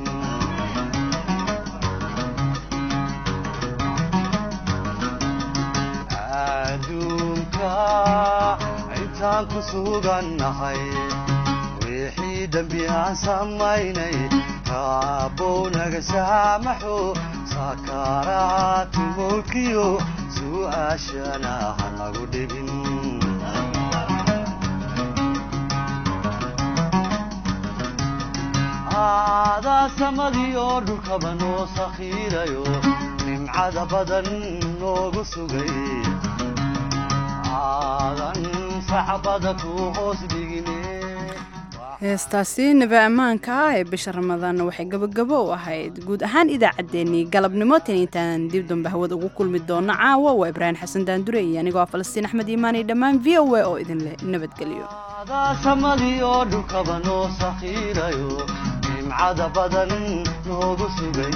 adduunka intaan ku sugannahay wixii dambi aan samaynay rabboo naga saamaxo sakaraatu mawdkiyo su'aashana hanagu dhibin aadaa samadii oo dhulkaba noo sakhiirayo nimcada badan noogu sugay aadan sacbada ku hoos dhigine heestaasi naba ammaanka ah ee bisha ramadaanna waxay gabagabo u ahayd guud ahaan idaacaddeenii galabnimo tan intaan dib dambe hawada ugu kulmi doono caawa waa ibraahim xasan daandure iyo anigoo ah falastiin axmed iimaani dhammaan v o a oo idin leh nabadgelyo samadii oo dhulkaba noo sakhiirayo nimcada badan noogu sugay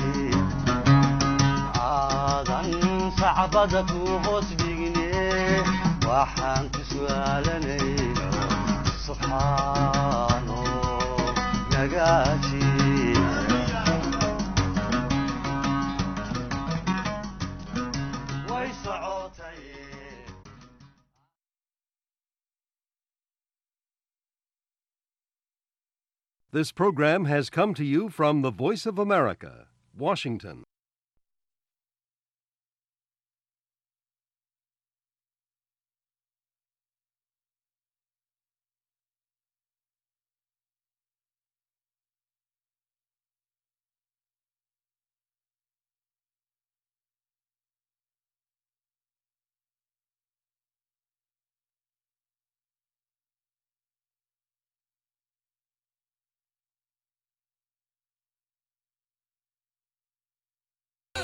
aadan sacbada ku hoos dhigne waxaan ku su'aalanayno subxaano nagaaji way socotay This program has come to you from the Voice of America, Washington.